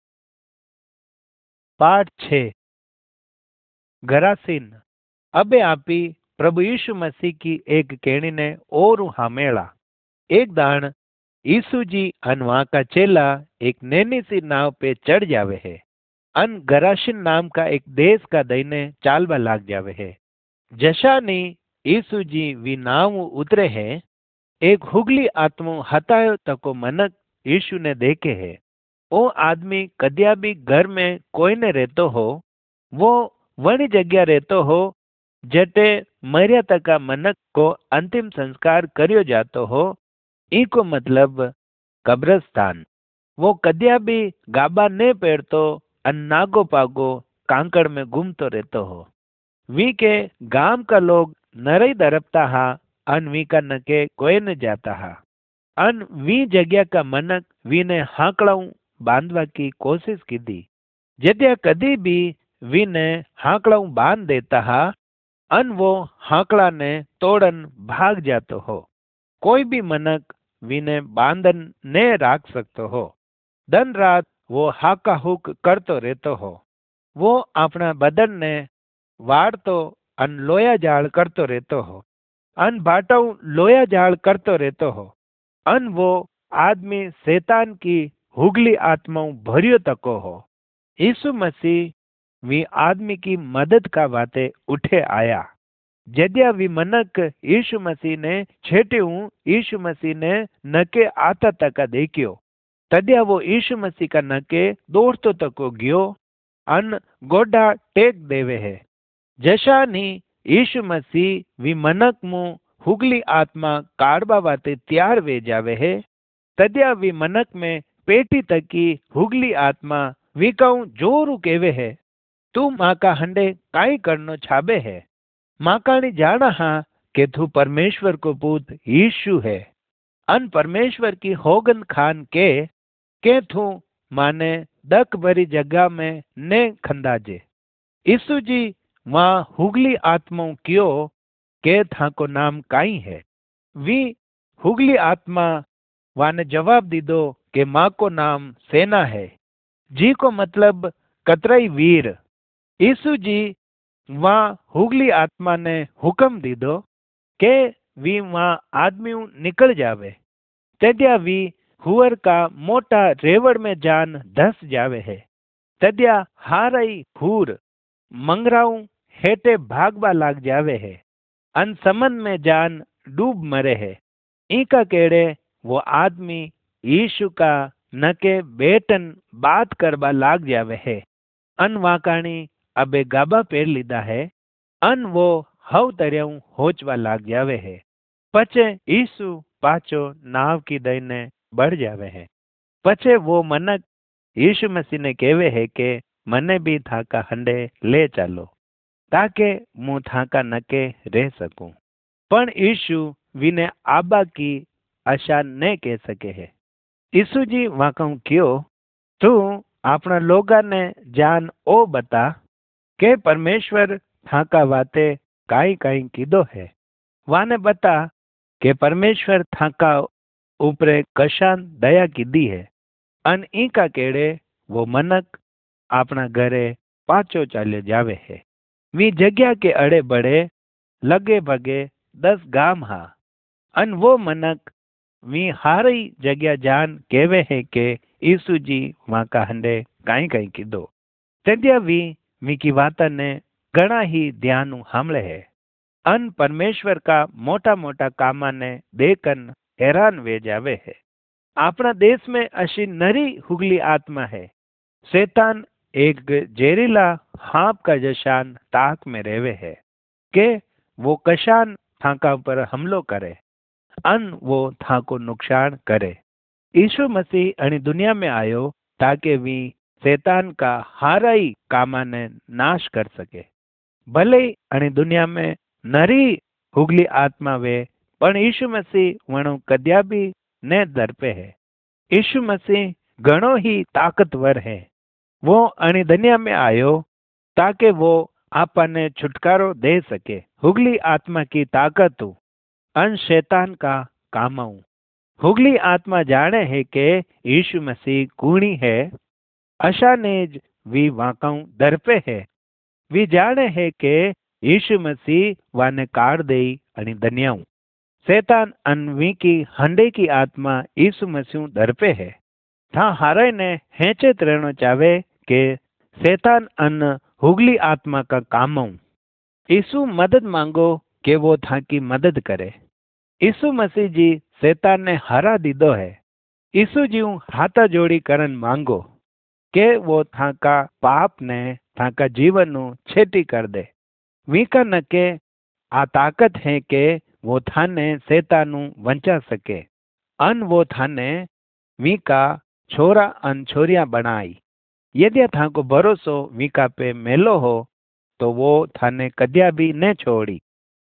पाठ 6 गरासीन। अबे आपी प्रभु यीशु मसीह की एक केणी ने और हामेला। एक दान यीशु जी अन वहाँ का चेला एक नैनी सी नाव पे चढ़ जावे है, अन गराशिन नाम का एक देश का दईने चालवा लाग जावे है। जशानी यीशु जी वी नाव उतरे है, एक हुगली आत्मा हतायो तको मनक यीशु ने देखे है। वो आदमी कद्या भी घर में कोई ने रहतो हो, वो वणी जगह रहतो हो जटे मरिया तका मनक को अंतिम संस्कार करियो जातो हो, इको मतलब कब्रस्तान। वो कद्या भी गाबा ने पेड़तो अन नागो पागो कांकड़ में घूमतो रहतो हो। वी के गांव का लोग नरई दरपता हा, अन वी का नके कोई न जाता हा। अन वी जगह का मनक वी ने हाकड़ाऊ बांधवा की कोशिश की दी। यदि कदी भी वी ने हाकड़ाऊ बांध देता हा, अन वो हाकड़ा ने तोड़न भाग जातो हो। कोई भी मनक वी ने बांधन ने राख सकतो हो। दिन रात वो हाका हुक करतो रहतो हो। वो अपना बदन ने वाड़तो अन लोया जाल करतो रहतो हो, अन भाटाऊ लोया जाल करतो रहतो हो। अन वो आदमी शैतान की हुगली आत्माओं भरियो तको हो। यीशु मसीह वी आदमी की मदद का वाते उठे आया। जद्या वी मनक यीशु मसीह ने छेट्यू यीशु मसीह ने नके आता तक देखियो, तद्या वो यीशु मसीह का नके दौड़तो तको गयो अन गोडा टेक देवे है। जशा नी यीशु मसीह वी मनक मुंह हुगली आत्मा काढ़बा वाते त्यार वे जावे है, तद्या वी मनक में पेटी तकी हुगली आत्मा विकाऊ जोरू केवे है, तू माँ का हंडे काई करनो छाबे है। माकाणी जाना हा कि तू परमेश्वर को पूत यीशु है। अन परमेश्वर की होगन खान के तू माने दक भरी जगह में ने खंदाजे। यीशु जी वहां हुगली आत्माओं क्यों के था को नाम काई है। वी हुगली आत्मा वाने जवाब दीदो कि माँ को नाम सेना है, जी को मतलब कतराई वीर। यीशु जी वहां हुगली आत्मा ने हुक्म दीदो के वी वहां आदमी निकल जावे, तद्या वी हुअर का मोटा रेवड़ में जान धस जावे है। तद्या हारई हुर मंगराऊ हेटे भागवा लाग जावे है, अन समन में जान डूब मरे है। इका केड़े वो आदमी यीशु का नके बेटन बात करवा लाग जावे है। अन वाकाणी अबे गाबा पेर लीधा है, अन वो हव तरऊ होचवा लाग जावे है। पचे यीशु पाचो नाव की दई ने बढ़ जावे है। पचे वो मनक यीशु मसीह ने केवे है के मने भी थाका हंडे ले चालो, ताके मु थाका नके रह सकूं। पण यीशु विने आबा की आशा ने कह सके है। यीशु जी वाकऊ क्यों तू अपना लोगा ने जान ओ बता के परमेश्वर थाका वाते काई काई कीधो है। वाने बता के परमेश्वर थाका ऊपरे कशान दया कीधी है। अन इका केड़े वो मनक अपना घरे पाचो चाले जावे है। वी जगह के अड़े बड़े लगे भगे 10 गाम हा। अन वो मनक वी हारी जगह जान केवे है के यीशु जी वहां का हंडे काई काई कीधो। तद्या वी की वाता ने घना ही ध्यान हमले है। अन परमेश्वर का मोटा मोटा कामा ने देखन हैरान वे जावे है। अपना देश में अशी नरी हुगली आत्मा है। शैतान एक जहरीला हाप का जशान ताक में रेवे है के वो कशान थाका पर हमलो करे, अन वो थाको नुकसान करे। यीशु मसीह अणी दुनिया में आयो ताकि वी शैतान का हाराई कामा ने नाश कर सके। भले अणी दुनिया में नरी हुगली आत्मा वे, पण यीशु मसीह वणो कद्या भी ने दरपे है। यीशु मसीह घणो ही ताकतवर है। वो अणी दुनिया में आयो ताकि वो आपने छुटकारो दे सके। हुगली आत्मा की ताकत अन शैतान का कामाऊ। हुगली आत्मा जाने है के यीशु मसीह कूणी है, अशानेज वी वाकाऊ दरपे है। वी जाने है के यीशु मसीह वाने कार देई अणी दनियाऊ। शैतान अनवी की हंडे की आत्मा यीशु मसीह दरपे है। था हारे ने हेचेत रहना चाहे के शैतान अन हुगली आत्मा का कामाऊ। यीशु मदद मांगो के वो था की मदद करे। यीशु मसीह जी शैतान ने हरा दीदो है। यीशु जी हाथा जोड़ी करन मांगो के वो था का पाप ने था का जीवन नु छेटी कर दे। वीका न के आ ताकत है के वो थाने शैतानु वंचा सके। अन वो थाने वीका छोरा अन छोरिया बनाई। यदि था को भरोसो वीका पे मेलो हो तो वो थाने कद्या भी न छोड़ी।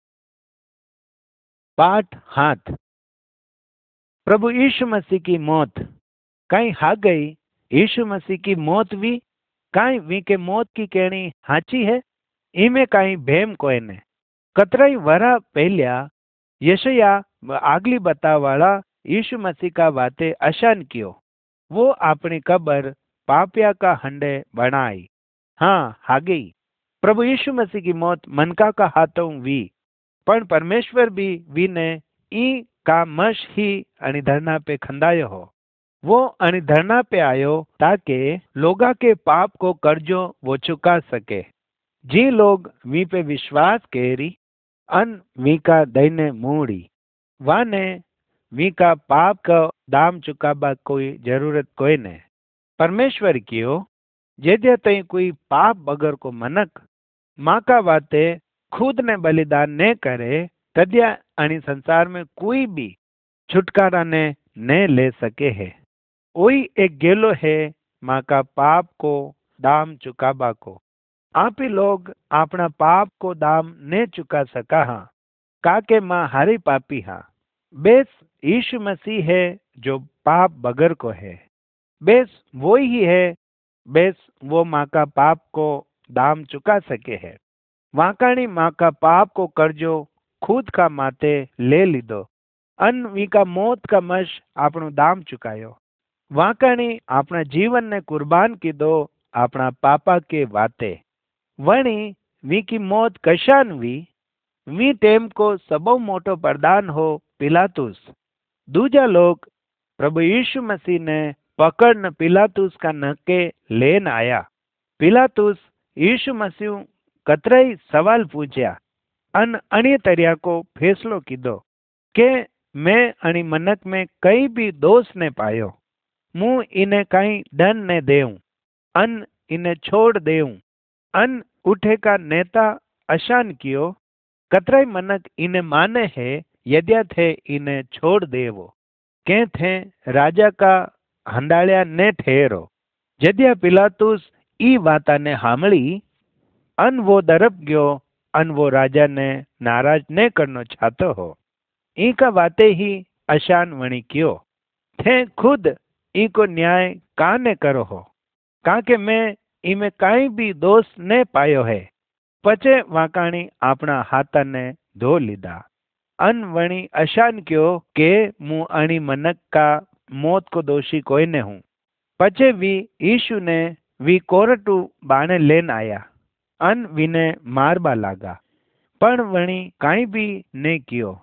पाठ हाथ। प्रभु यीशु मसीह की मौत कहीं हा गई। यीशु मसीह की मौत भी कहीं वी के मौत की कहनी हाची है। इमे कहीं भेम कोई ने। कतराई वरा पहलिया यशया आगली बतावाला यीशु मसीह का बातें अशान कियो। वो अपनी कबर पापिया का हंडे बनाई। हाँ हा गई। प्रभु यीशु मसीह की मौत मनका का हाथों वी, पण परमेश्वर भी वी ने ई का मश ही अणी धरना पे खंदायो हो। वो अणिधरना पे आयो ताकि लोगा के पाप को कर्जो वो चुका सके। जी लोग वी पे विश्वास केरी अन वी का दैने मूड़ी वाने वी का पाप का दाम चुकाबा कोई जरूरत कोई ने। परमेश्वर कियो जेदे तई कोई पाप बगर को मनक माँ का वाते खुद ने बलिदान ने करे तद्या अणी संसार में कोई भी छुटकारा ने ले सके है। वही एक गेलो है माँ का पाप को दाम चुकाबा को। आप ही लोग अपना पाप को दाम ने चुका सका हा काके माँ हारी पापी हा। बेस यीशु मसीह है जो पाप बगर को है। बेस वो ही है। बेस वो माँ का पाप को दाम चुका सके है। वाकाणी माँ का पाप को कर्जो खुद का माते ले लीधो अन वी का मौत का मश आपनो दाम चुकायो। वाकाणी अपना जीवन ने कुर्बान की दो अपना पापा के वाते। वणी वी की मौत कशान वी टेम को सबो मोटो प्रदान हो पिलातुस। दूजा लोग प्रभु यीशु मसीह ने पकड़ पिलातुस का नके लेन आया। पिलातुस यीशु मसीह कतराई सवाल पूछया अन अणी तरिया को फैसलो कीधो के मैं अणी मनक में कई भी दोष ने पायो मुँह इन्हें कहीं दंड ने देऊं अन इन्हें छोड़ देऊं अन उठे का नेता अशान कियो कतराई मनक इन्हें माने है यद्या थे इन्हें छोड़ देवो के थे राजा का हंडालिया ने ठहरो। जद्या पिलातुस ई वाता ने हामड़ी अन वो दरप गयो अन वो राजा ने नाराज ने करनो चाहतो हो। ई का वाते ही अशान वणी क्यों थे खुद ई को न्याय काने करो हो काके मैं इमे काई भी दोष ने पायो है। पचे वाकाणी अपना हाथा ने धो लीधा अन वणी अशान क्यों के मुँह अणी मनक का मौत को दोषी कोई ने हूँ। पचे वी यीशु ने वी कोरटू बाणे लेन आया अन वीने मारबा लागा पण वणी काई भी ने कियो।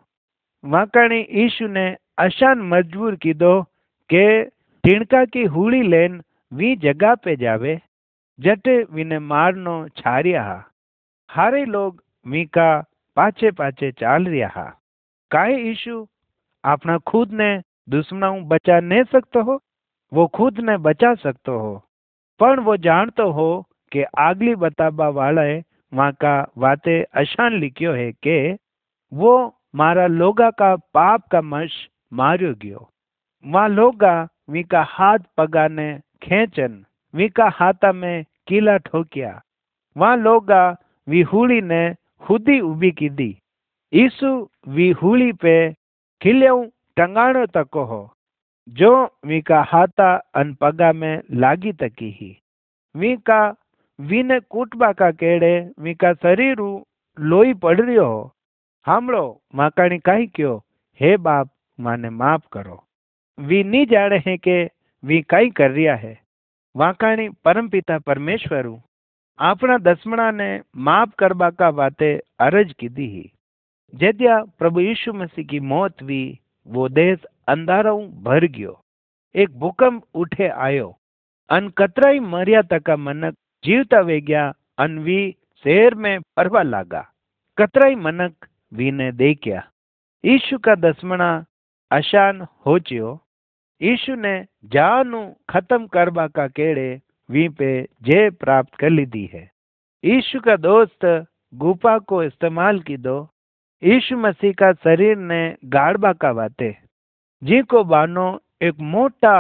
वाकाणी यीशु ने अशान मजबूर कीधो के तिणका की हुड़ी लेन वी जगह पे जावे जटे वीने मारनो छारिया हा। हारे लोग वी का पाछे पाछे चाल रिया हा। काहे यीशु अपना खुद ने दुश्मनों बचा नहीं सकते हो। वो खुद ने बचा सकते हो पर वो जानते हो कि आगली बताबा वाले वहाँ का वाते अशान लिखियो है के वो मारा लोगा का पाप का मश मारियो गयो। वहाँ लोगा वी का हाथ पगाने खेचन वी का हाथा में कीला ठोकिया। वहाँ लोगा वी हुड़ी ने खुदी उबी की दी। यीशु वी हुड़ी पे खिल्यों टंगाणो तको हो जो वी का हाथा अन पगा में लागी तकी ही। वी का वीने कूटबा का केड़े वी का शरीर लोई पड़ रियो हो। हमड़ो माकाणी कही क्यों हे बाप माने माफ करो वी नहीं जाने हैं के वी कई कर रिया है। वाकाणी परमपिता परमेश्वर अपना दसमना ने माफ करबा का बाते अर्ज की दी ही। जद्या प्रभु यीशु मसीह की मौत हुई वो देश अंधारों भर गयो। एक भूकंप उठे आयो अन कतराई मरिया तका मनक जीवता वे गया अन वी शहर में परवा लागा। कतराई मनक वी ने देखया। यीशु का दसमना आसान हो चियो। यीशु ने जानु खत्म करबा का केड़े वी पे जय प्राप्त कर ली दी है। यीशु का दोस्त गुफा को इस्तेमाल की दो यीशु मसीह का शरीर ने गाड़बा का वाते जी को बानो एक मोटा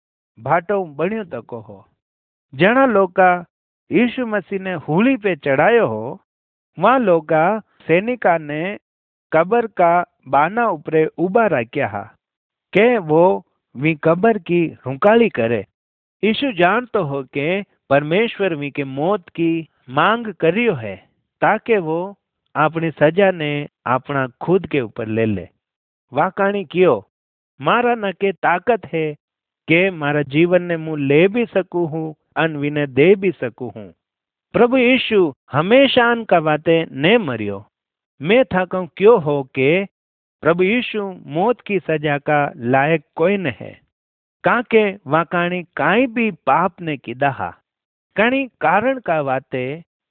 भाटो बनियो तको हो। जना लोका यीशु मसीह ने हुली पे चढ़ायो हो वहाँ लोका सैनिका ने कबर का बाना ऊपरे उबा रख्या हा के वो वी कबर की रुकाली करे। यीशु जानतो हो के परमेश्वर वी के मौत की मांग करियो है ताकि वो अपनी सजा ने अपना खुद के ऊपर ले ले। वाकाणी कियो मारा न के ताकत है के मारा जीवन ने मुँह ले भी सकूँ हूँ अन विने दे भी सकूँ हूँ। प्रभु यीशु हमेशा का बातें ने मरियो। मैं था कहूँ क्यों हो के प्रभु यीशु मौत की सजा का लायक कोई न है। काके वाकाणी काई भी पाप ने किदा हा कणी कारण का वाते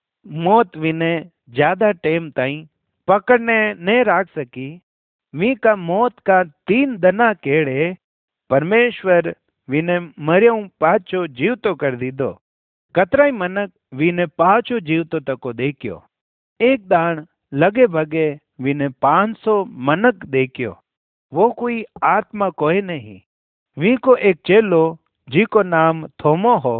मौत विने ज्यादा टेम ताई पकड़ने ने राख सकी वी का मौत का 3 दना केड़े परमेश्वर विने मरियों पाछो जीवतो कर दीदो कतराई मनक विने पाछो जीवतो तको देखियो एक दान लगे भगे विने 500 मनक देखियो वो कोई आत्मा कोई नहीं वी को एक चेलो जी को नाम थोमो हो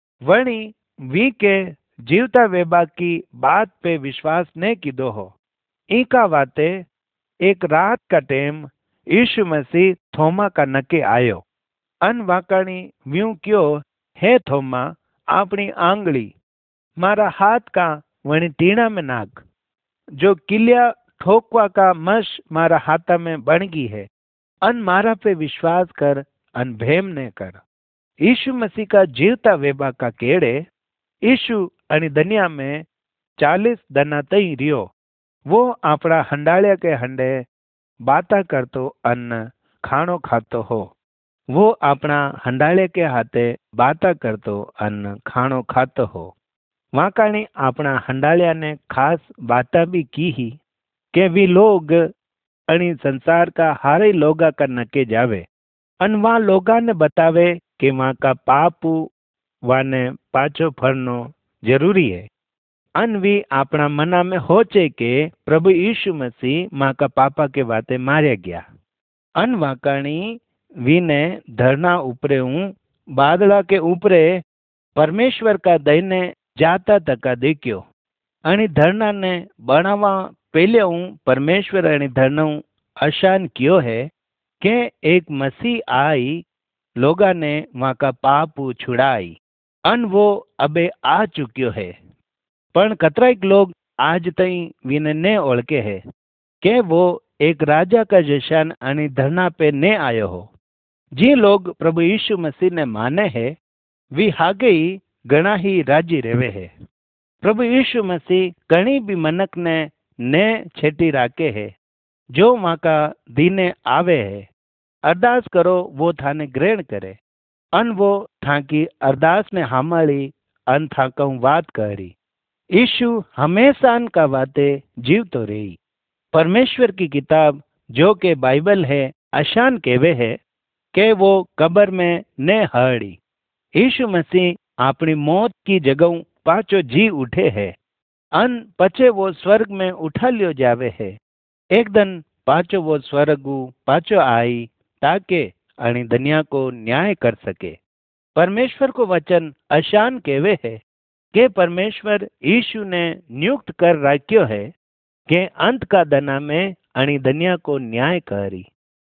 वणी वी के जीवता वेबा की बात पे विश्वास ने कीधो हो इका वाते एक रात का टेम यीशु मसीह थोमा का नके आयो अन वाकणी व्यूं क्यो हे थोमा अपनी आंगली मारा हाथ का वणी टीणा में नाक जो किलिया ठोकवा का मश मारा हाथा में बन गई है अन मारा पे विश्वास कर अन भेम ने कर यीशु मसीह का जीवता वेबा का केड़े यीशु अनि दुनिया में 40 दना तई रियो वो आपड़ा हंडालिया के हंडे बाता करतो अन्न खाणो खातो हो वो अपना हंडाले के हाथे बाता करतो अन्न खाणो खातो हो वाकाणी अपना हंडालिया ने खास बाता भी की ही के वी लोग अणी संसार का हारे लोगा का नके जावे अन वहाँ लोगा ने बतावे कि वहाँ का पाप वाने पाछो फरनो जरूरी है अन वी अपना मना में होचे के प्रभु यीशु मसीह माँ का पापा के वाते मारे गया अन वाकाणी वी ने धरना ऊपरे हूँ बादला के ऊपरे परमेश्वर का दईने जाता तका देखियो अणी धरना ने बनावा पहले हूँ परमेश्वर अणी धरना आसान कियो है के एक मसीह आई लोगा ने वहाँ का पाप छुड़ाई अन वो अबे आ चुक्यो है पण कतराक लोग आज तई विने ने ओळखे है के वो एक राजा का जशान अणी धरना पे ने आयो हो जी लोग प्रभु यीशु मसीह ने माने है वी हागे ही घना ही राजी रेवे है प्रभु यीशु मसीह कणी भी मनक ने छेटी राखे है जो वहाँ का दीने आवे है अरदास करो वो थाने ग्रहण करे अन वो था की अरदास ने हामाड़ी अन था कहूँ बात करी यीशु हमेशा अन का बाते जीव तो रही परमेश्वर की किताब जो के बाइबल है आशान केवे है के वो कब्र में ने हड़ी यीशु मसीह अपनी मौत की जगह पाछो जी उठे है अन पचे वो स्वर्ग में उठा लियो जावे है एक दिन पाछो वो स्वर्ग पाछो आई ताके अणी दुनिया को न्याय कर सके परमेश्वर को वचन आशान केवे है के परमेश्वर यीशु ने नियुक्त कर राख्यो है के अंत का दना में अणी दुनिया को न्याय करी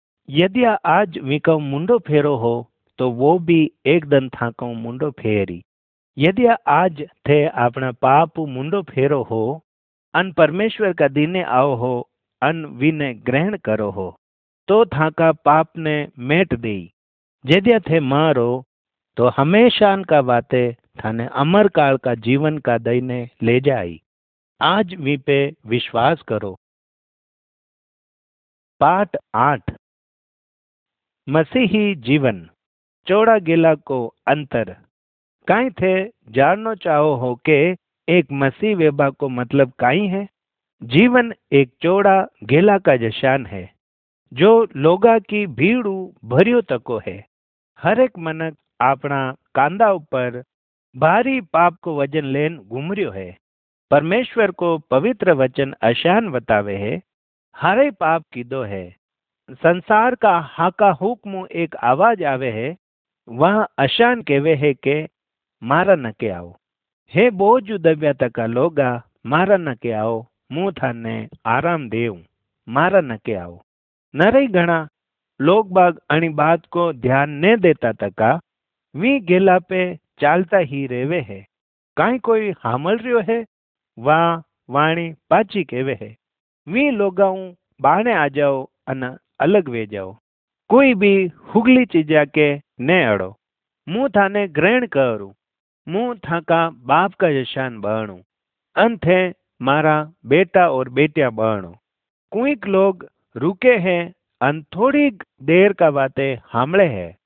यदि आज विको मुंडो फेरो हो तो वो भी एक दिन थाको मुंडो फेरी यदि आज थे अपना पाप मुंडो फेरो हो अन परमेश्वर का दीने आओ हो अन विने ग्रहण करो हो तो थाका पाप ने मेट दी यदि थे मारो तो हमेशा का बाते थाने अमर काल का जीवन का दईने ले जाई आज वी पे विश्वास करो। पाठ 8 मसीही जीवन चौड़ा गिला को अंतर काई थे जानना चाहो हो के एक मसीह वेबा को मतलब काई है जीवन एक चौड़ा गेला का जशान है जो लोगा की भीड़ू भरियो तको है हर एक मनक अपना कांदा ऊपर भारी पाप को वजन लेन घूमरियो है परमेश्वर को पवित्र वचन आशान बतावे है हरे पाप कीधो है संसार का हाका हुक्म एक आवाज आवे है वह आशान केवे है के मारा न के आओ हे बोझ दबिया तका लोगा मारा न के आओ मुँह थाने आराम देव मारा न के आओ नरे घना लोग बाग अणी बात को ध्यान ने देता तका वी गेला पे चालता ही रेवे है काई कोई हामल रियो है वाह वाणी पाची केवे है वी लोगाऊ बाणे आ जाओ अन अलग वे जाओ कोई भी हुगली चीजा के ने अड़ो मुँह थाने ग्रहण करूँ मुँह थाका बाप का जशान बणू अंत है मारा बेटा और बेटिया बणो कुछ लोग रुके हैं अन थोड़ी देर का बातें हामले है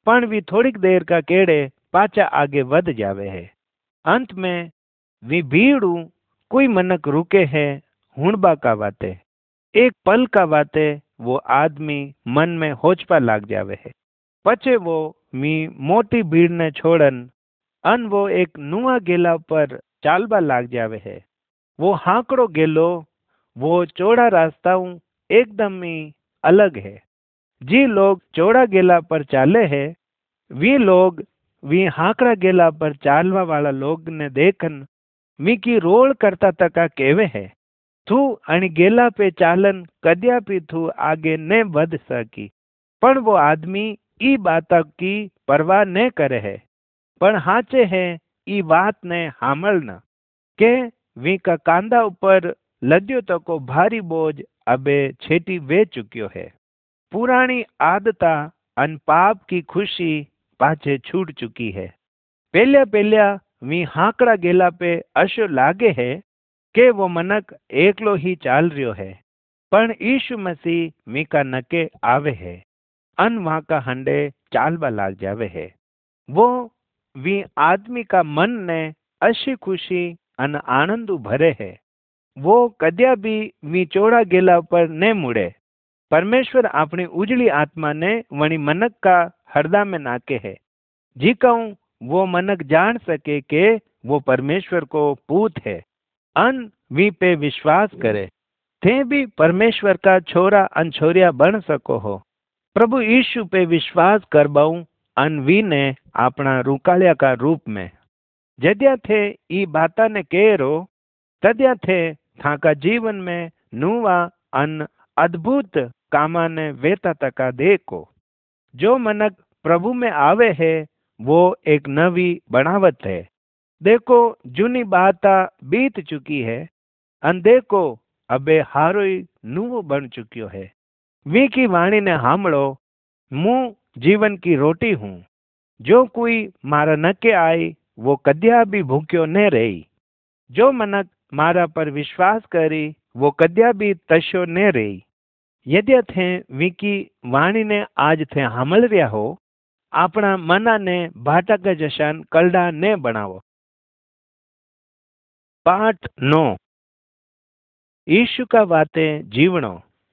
पण वी थोड़ी देर का केड़े पाचा आगे वध जावे है। अंत में वी भीड़ू कोई मनक रुके है हुणबा का वाते। एक पल का वाते वो आदमी मन में होचपा लाग जावे है। पछे वो मी मोटी भीड़ ने छोड़न अन वो एक नुआ गेला पर चालबा लाग जावे है। वो हाकड़ो गेलो वो चौड़ा रास्ताओं एकदम ही अलग है। जी लोग चौड़ा गेला पर चाले है वी लोग वी हाकड़ा गेला पर चालवा वाला लोग ने देखन वी की रोल करता तका केवे है थू आणि गेला पे चालन कद्या भी थू आगे ने वध सकी। पण वो आदमी ई बाता की परवाह न करे है पण हाचे है ई बात ने हामल न के वी का कांदा ऊपर लद्यो तको भारी बोझ अबे छेटी वे चुक्यो है। पुरानी आदता अन पाप की खुशी पाछे छूट चुकी है। पहल्या पहल्या वी हाकड़ा गेला पे अशो लागे है के वो मनक एकलो ही चाल रियो है पण यीशु मसीह वी का नके आवे है अन वहां का हंडे चालबा लाग जावे है। वो वी आदमी का मन ने अशी खुशी अन आनंद भरे है। वो कद्या भी वी चौड़ा गेला पर ने मुड़े। परमेश्वर अपनी उजली आत्मा ने वणी मनक का हृदय में नाके है जी कहूं वो मनक जान सके के वो परमेश्वर को पूत है अन वी पे विश्वास करे थे भी परमेश्वर का छोरा अन छोरिया बन सको हो। प्रभु यीशु पे विश्वास कर बाऊ अन वी ने अपना रुकालिया का रूप में जद्या थे ई बाता ने केरो तद्या थे था का जीवन में नुवा अन अद्भुत कामा ने वेता तका देखो। जो मनक प्रभु में आवे है वो एक नवी बनावत है। देखो जूनी बाता बीत चुकी है अन देखो अबे हारोई नुवो बन चुक्यो है। वी की वाणी ने हामड़ो मुँह जीवन की रोटी हूँ जो कोई मारा नके आई वो कद्या भी भूख्यो न रही। जो मनक मारा पर विश्वास करी वो कद्या भी तशो न रही। यद्य थे विकी वाणी ने आज थे हामल रिया हो अपना मना ने भाटक जशान कलडा ने बनावो। पाठ 9 यीशु का वाते जीवनो।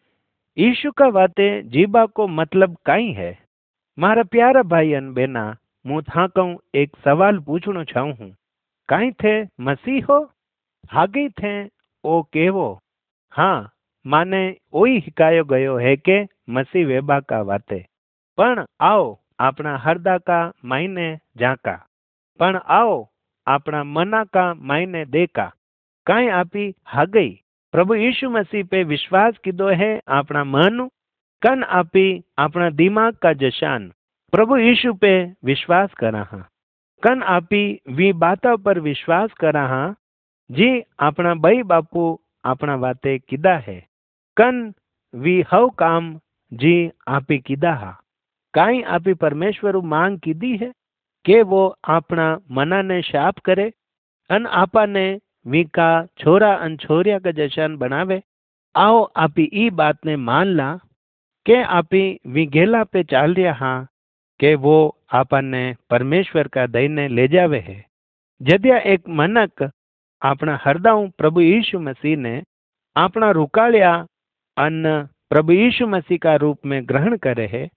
यीशु का वाते जीवा को मतलब कई है। मारा प्यारा भाई अन बेना मु था कहूं एक सवाल पूछना चाहूं हूं कई थे मसीह हो हागी थे ओ केवो। हाँ माने ओई हिकायो गयो है के मसीह वेबा का वाते पण आओ अपना हरदा का मायने जाका पण आओ अपना मना का मायने देखा कई आपी हागई प्रभु यीशु मसीह पे विश्वास किदो है अपना मन कन आपी अपना दिमाग का जशान प्रभु यीशु पे विश्वास करा हाँ कन आपी वी बाता पर विश्वास करा हाँ जी अपना बई बापू अपना वाते किदा है कन वी हव काम जी आपी किदा हा काई आपी परमेश्वर मांग कीदी है के वो अपना मना ने शाप करे अन आपा ने वी का छोरा अन छोरिया का जशन बनावे। आओ आपी ई बात ने मान ला के आपी वी गेला पे चाल रिया हाँ के वो आपन ने परमेश्वर का दई ने ले जावे है। जद्या एक मनक अपना हरदाऊ प्रभु यीशु मसीह ने अपना रुकालिया अन प्रभु यीशु मसीह का रूप में ग्रहण करे है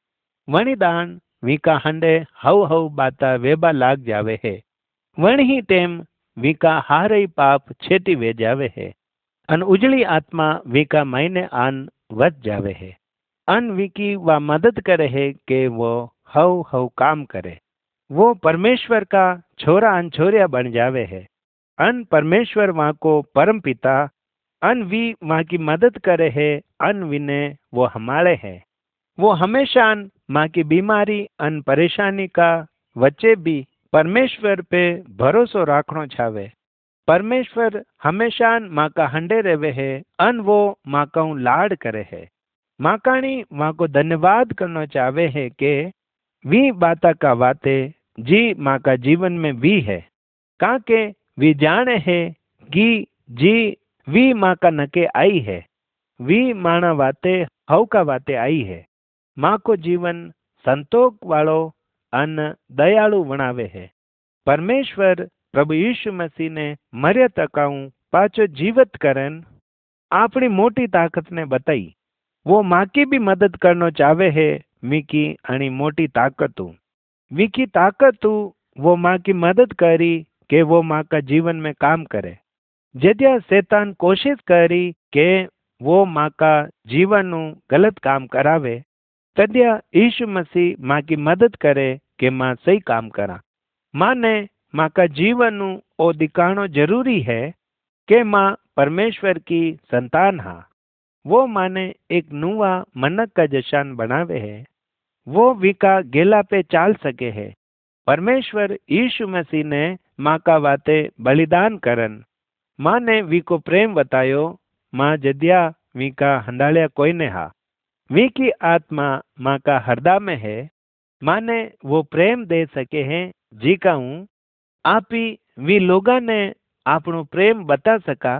वणिदान वीका हंडे हव हव बाता वेबा लाग जावे है वण ही टेम वीका हारई पाप छेटी वे जावे है अन उजली आत्मा वीका मायने आन वध जावे है अन वीकी वा मदद करे है के वो हव हव काम करे वो परमेश्वर का छोरा अन छोरिया बन जावे है अन परमेश्वर वहाँ को परम पिता अन वी वहाँ की मदद करे है अन विने वो हमारे है। वो हमेशा माँ की बीमारी अन परेशानी का वच्चे भी परमेश्वर पे भरोसो राखनो छावे। परमेश्वर हमेशा माँ का हंडे रहे है अन वो माँ का लाड करे है। माँ काणी माँ को धन्यवाद करना चाहे है के वी बाता का वाते जी माँ का जीवन में भी है का के वी जाने है कि जी वी माँ का नके आई है वी माना वाते हव का वाते आई है। माँ को जीवन संतोष वालो अन दयालु वणावे है। परमेश्वर प्रभु यीशु मसीह ने मर्या तकाऊ पाचो जीवित करन अपनी मोटी ताकत ने बताई। वो माँ की भी मदद करना चाहे है। मीकी अणी मोटी ताकत वीकी ताकत वो माँ की मदद करी कि वो माँ का जीवन में काम करे। जद्या शैतान कोशिश करी कि वो माँ का जीवन गलत काम करावे, तद्या यीशु मसीह माँ की मदद करे कि माँ सही काम करा। माँ ने माँ का जीवन ओ दिखाना जरूरी है कि माँ परमेश्वर की संतान हा। वो माँ ने एक नुआ मनक का जशान बनावे है। वो विका गेला पे चाल सके है। परमेश्वर यीशु मसीह ने माँ का वाते बलिदान करन माँ ने वी को प्रेम बतायो। माँ जद्या वी का हंडालिया कोई ने हा। वी की आत्मा माँ का हृदय में है। माँ ने वो प्रेम दे सके हैं जी का हूँ आप ही वी लोगा ने आपनो प्रेम बता सका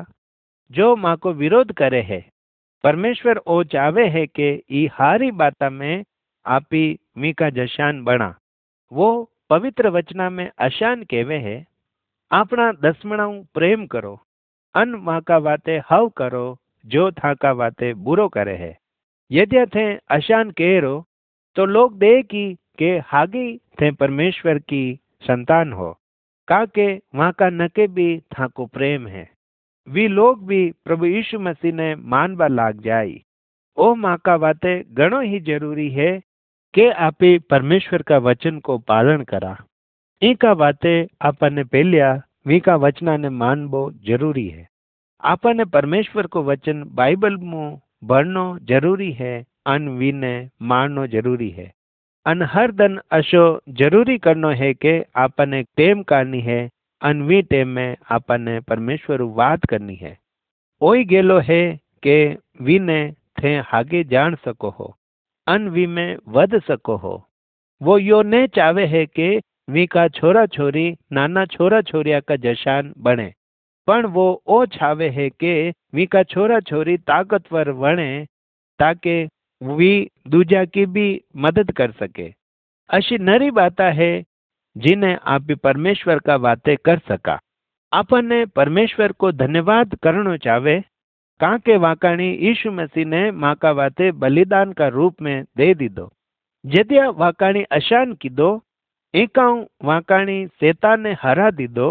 जो माँ को विरोध करे है। परमेश्वर ओ चाहे है कि ई हारी बाता में आप ही मी का जशान बना। वो पवित्र वचना में अशान केवे है अपना दसमणाऊ प्रेम करो अन माँ का वाते हव करो जो था का वाते बुरो करे है। यदि थे अशान केरो तो लोग दे कि हागी थे परमेश्वर की संतान हो का के वहाँ का नके भी था को प्रेम है। वी लोग भी प्रभु यीशु मसीह ने मानवा लाग जाई। ओ माँ का वाते घणो ही जरूरी है कि आप परमेश्वर का वचन को पालन करा। इका वाते आपने पहलिया वी का वचना ने मानबो जरूरी है। आपने परमेश्वर को वचन बाइबल में भरनो जरूरी है अन वी ने माननो जरूरी है। अन हर दिन अशो जरूरी करनो है कि आपने टेम करनी है अन वी टेम में आपने परमेश्वर बात करनी है। ओई गेलो है कि वी ने थे आगे जान सको हो अन वी में वध सको हो। वो यो ने चाहे है कि वी का छोरा छोरी नाना छोरा छोरिया का जशान बने, पण वो ओ छावे है कि वी का छोरा छोरी ताकतवर बने ताकि वी दूजा की भी मदद कर सके। अशी नरी बाता है जिन्हें आप भी परमेश्वर का बातें कर सका। आपने परमेश्वर को धन्यवाद करना चाहे काके वाकाणी यीशु मसीह ने माँ का वाते बलिदान का रूप में दे दी दो। जदिया वाकाणी अशान की दो एकाऊ वाकाणी शैतान ने हरा दी दो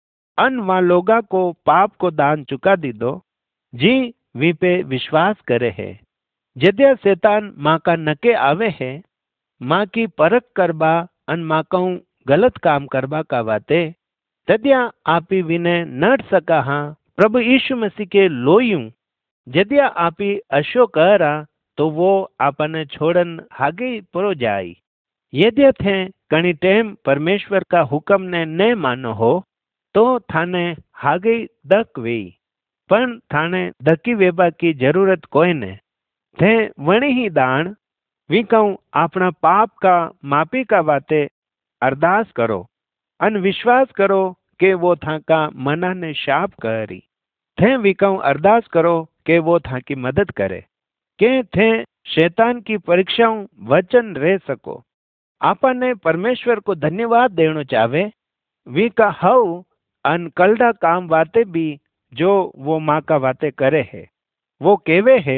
अन वहाँ लोगा को पाप को दान चुका दी दो जी वी पे विश्वास करे है। जदिया शैतान माँ का नके आवे है माँ की परख करबा अन माँ कहूँ गलत काम करबा का वाते तदिया आप ही विने नट सका हाँ प्रभु यीशु मसीह के लोयूं जदिया आप ही अशो करा तो वो आपने छोड़न आगे परो जाई। यदि थे कणी टेम परमेश्वर का हुक्म ने न मानो हो तो थाने आगे दक वे पण थाने दकी वेबा की जरूरत कोई ने थे वणी ही दान वी कहूँ अपना पाप का मापी का बाते अरदास करो अन विश्वास करो कि वो था का मना ने शाप करी थे वी कहूँ अरदास करो कि वो था की मदद करे के थे शैतान की परीक्षाओं वचन रह सको। आपने परमेश्वर को धन्यवाद देना चाहे वी का हव अन कलडा काम बातें भी जो वो माँ का बातें करे है वो केवे है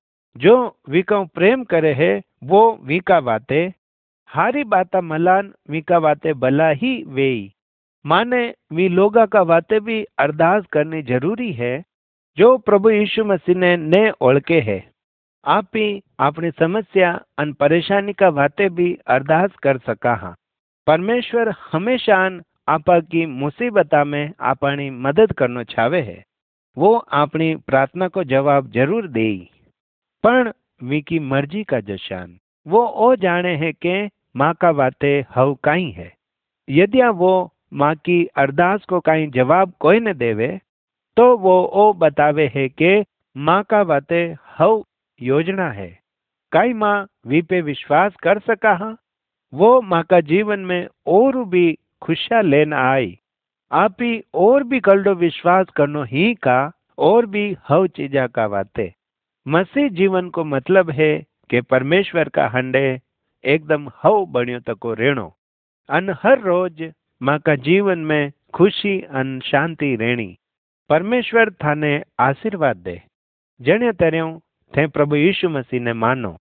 जो वी का प्रेम करे है वो वी का बातें हारी बाता मलान वी का बातें भला ही वेई माने वी लोगा का बातें भी अरदास करनी जरूरी है जो प्रभु यीशु मसीह ने ओळखे है। आप ही अपनी समस्या अन परेशानी का बातें भी अरदास कर सका हाँ। परमेश्वर हमेशा आपा की मुसीबता में अपनी मदद करना चाहे है। वो अपनी प्रार्थना को जवाब जरूर दे पण वी की मर्जी का जशान वो ओ जाने है कि माँ का बातें हव काई है। यदि वो माँ की अरदास को कहीं जवाब कोई न देवे तो वो ओ बतावे है कि माँ का बातें हव योजना है। कई माँ वी पे विश्वास कर सका हाँ वो माँ का जीवन में और भी खुशियाँ लेना आई। आप ही और भी कलडो विश्वास करनो ही का और भी हव चीजा का बातें मसीह जीवन को मतलब है कि परमेश्वर का हंडे एकदम हव बनियो तको रेणो। अन हर रोज मां का जीवन में खुशी अन शांति रहनी। परमेश्वर थाने आशीर्वाद दे। जने तरह थे प्रभु यीशु मसीह ने मानो।